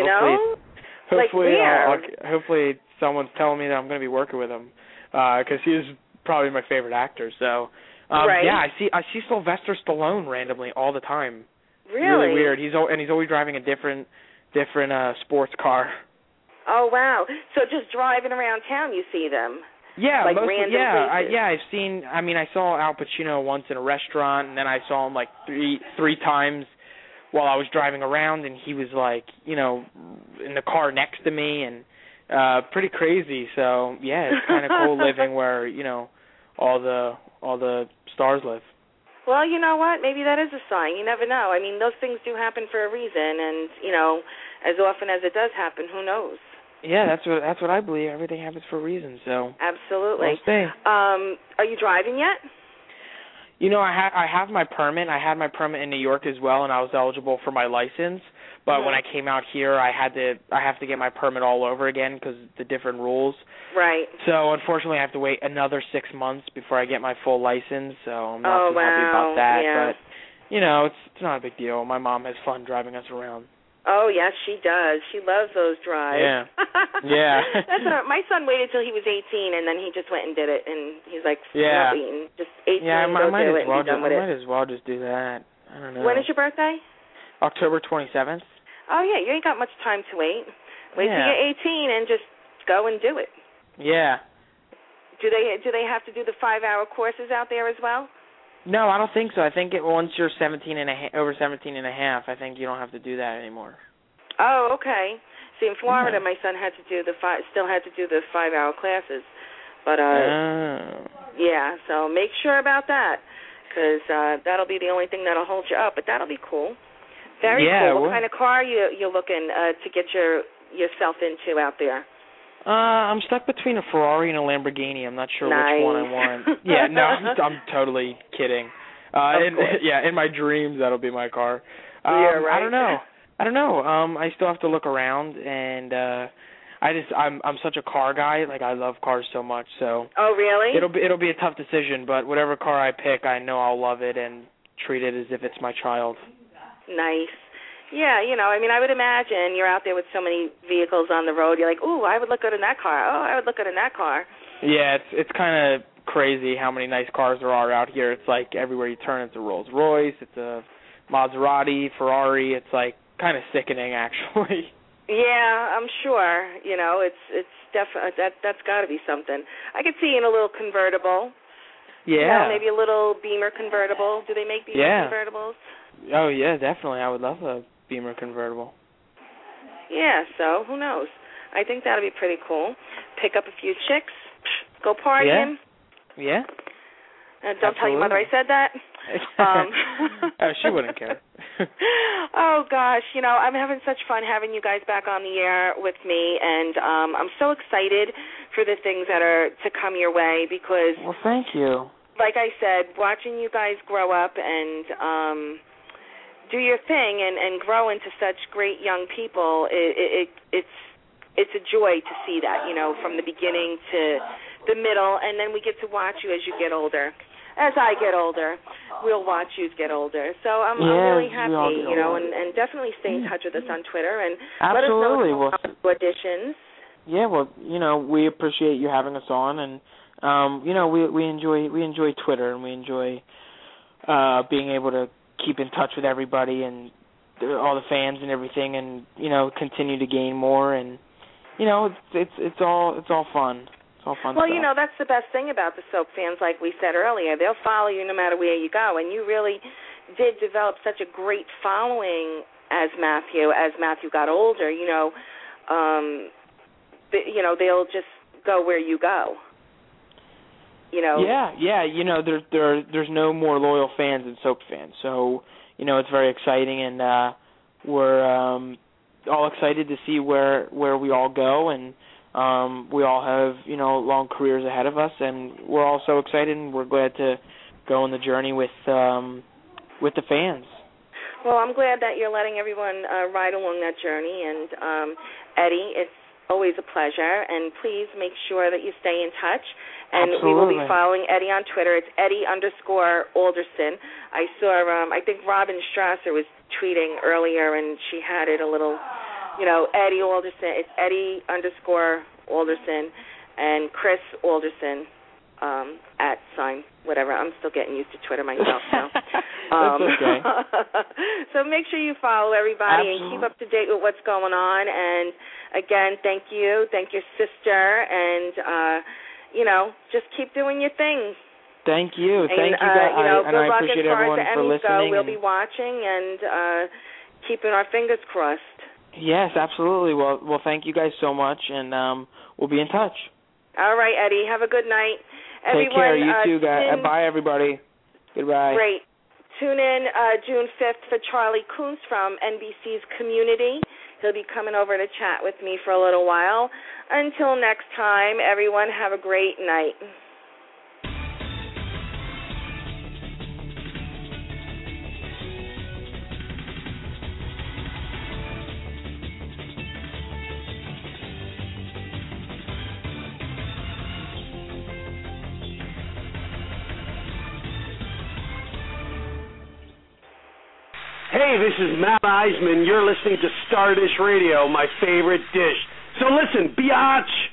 Hopefully someone's telling me that I'm going to be working with him because he is probably my favorite actor. So, right. Yeah, I see Sylvester Stallone randomly all the time. Really weird. He's always driving a different sports car. Oh wow! So just driving around town, you see them. Yeah, like mostly, random places. I've seen. I mean, I saw Al Pacino once in a restaurant, and then I saw him like three times while I was driving around, and he was like, you know, in the car next to me, and pretty crazy. So yeah, it's kind of cool living where, you know, all the stars live. Well, you know what? Maybe that is a sign. You never know. I mean, those things do happen for a reason, and you know, as often as it does happen, who knows? Yeah, that's what I believe. Everything happens for a reason. So absolutely. Are you driving yet? You know, I have my permit. I had my permit in New York as well, and I was eligible for my license. But when I came out here, I have to get my permit all over again because the different rules. Right. So unfortunately, I have to wait another 6 months before I get my full license. So I'm not too happy about that. Yeah. But you know, it's not a big deal. My mom has fun driving us around. Oh, yes, she does. She loves those drives. Yeah. Yeah. My son waited till he was 18, and then he just went and did it, and he's like, yeah. And just 18, yeah, I might as well just do that. I don't know. When is your birthday? October 27th. Oh, yeah, you ain't got much time to wait. Wait till you're 18 and just go and do it. Yeah. Do they have to do the 5-hour courses out there as well? No, I don't think so. I think once you're over 17 and a half, I think you don't have to do that anymore. Oh, okay. See, in Florida, my son still had to do the 5-hour classes, but yeah. So make sure about that, because that'll be the only thing that'll hold you up. But that'll be cool. Very cool. What kind of car you're looking to get yourself into out there? I'm stuck between a Ferrari and a Lamborghini. I'm not sure which one I want. Yeah, no, I'm totally kidding. In my dreams that'll be my car. Yeah, right. I don't know. I still have to look around, and I'm such a car guy. Like, I love cars so much. So. Oh, really? It'll be a tough decision, but whatever car I pick, I know I'll love it and treat it as if it's my child. Nice. Yeah, you know, I mean, I would imagine you're out there with so many vehicles on the road. You're like, ooh, I would look good in that car. Oh, I would look good in that car. Yeah, it's kind of crazy how many nice cars there are out here. It's like everywhere you turn, it's a Rolls Royce, it's a Maserati, Ferrari. It's like kind of sickening, actually. Yeah, I'm sure. You know, it's definitely that's got to be something. I could see in a little convertible. Yeah. You know, maybe a little Beamer convertible. Do they make Beamer convertibles? Oh yeah, definitely. I would love a Beamer convertible. Yeah, so who knows? I think that'll be pretty cool. Pick up a few chicks, go partying. Yeah. Don't tell your mother I said that. Oh, she wouldn't care. Oh gosh, you know, I'm having such fun having you guys back on the air with me, and I'm so excited for the things that are to come your way because. Well, thank you. Like I said, watching you guys grow up and do your thing and grow into such great young people, it's a joy to see that, you know, from the beginning to the middle, and then we get to watch you as you get older, as I get older. we'll watch you get older. So I'm really happy, you know, and definitely stay in touch with us on Twitter and absolutely. let us know about auditions. Yeah, well, you know, we appreciate you having us on, and you know, we enjoy Twitter, and we enjoy being able to keep in touch with everybody and all the fans and everything, and you know, continue to gain more, and you know, it's all fun. It's all fun. Well, stuff. you know, that's the best thing about the soap fans, like we said earlier. They'll follow you no matter where you go, and you really did develop such a great following as Matthew got older. You know, they'll just go where you go. You know. Yeah. You know, there's no more loyal fans than soap fans. So, you know, it's very exciting, and we're all excited to see where we all go, and we all have, you know, long careers ahead of us, and we're all so excited, and we're glad to go on the journey with the fans. Well, I'm glad that you're letting everyone ride along that journey, and Eddie, it's always a pleasure, and please make sure that you stay in touch. And Absolutely. We will be following Eddie on Twitter. It's Eddie_Alderson. I saw, I think Robin Strasser was tweeting earlier, and she had it a little, you know, Eddie Alderson. It's Eddie_Alderson, and Chris Alderson @ whatever. I'm still getting used to Twitter myself now. That's okay. So make sure you follow everybody Absolutely. and keep up to date with what's going on. And again, thank you. Thank your sister, and you know, just keep doing your thing. Thank you. Thank you, guys. You know, and I luck appreciate as far everyone as the for Emmys listening. Go. We'll be watching and keeping our fingers crossed. Yes, absolutely. Well, thank you guys so much, and we'll be in touch. All right, Eddie. Have a good night. Take care. You too, guys. Bye, everybody. Goodbye. Great. Tune in June 5th for Charlie Kuntz from NBC's Community. He'll be coming over to chat with me for a little while. Until next time, everyone, have a great night. Hey, this is Matt Eisman. You're listening to Star Dish Radio, my favorite dish. So listen, biatch!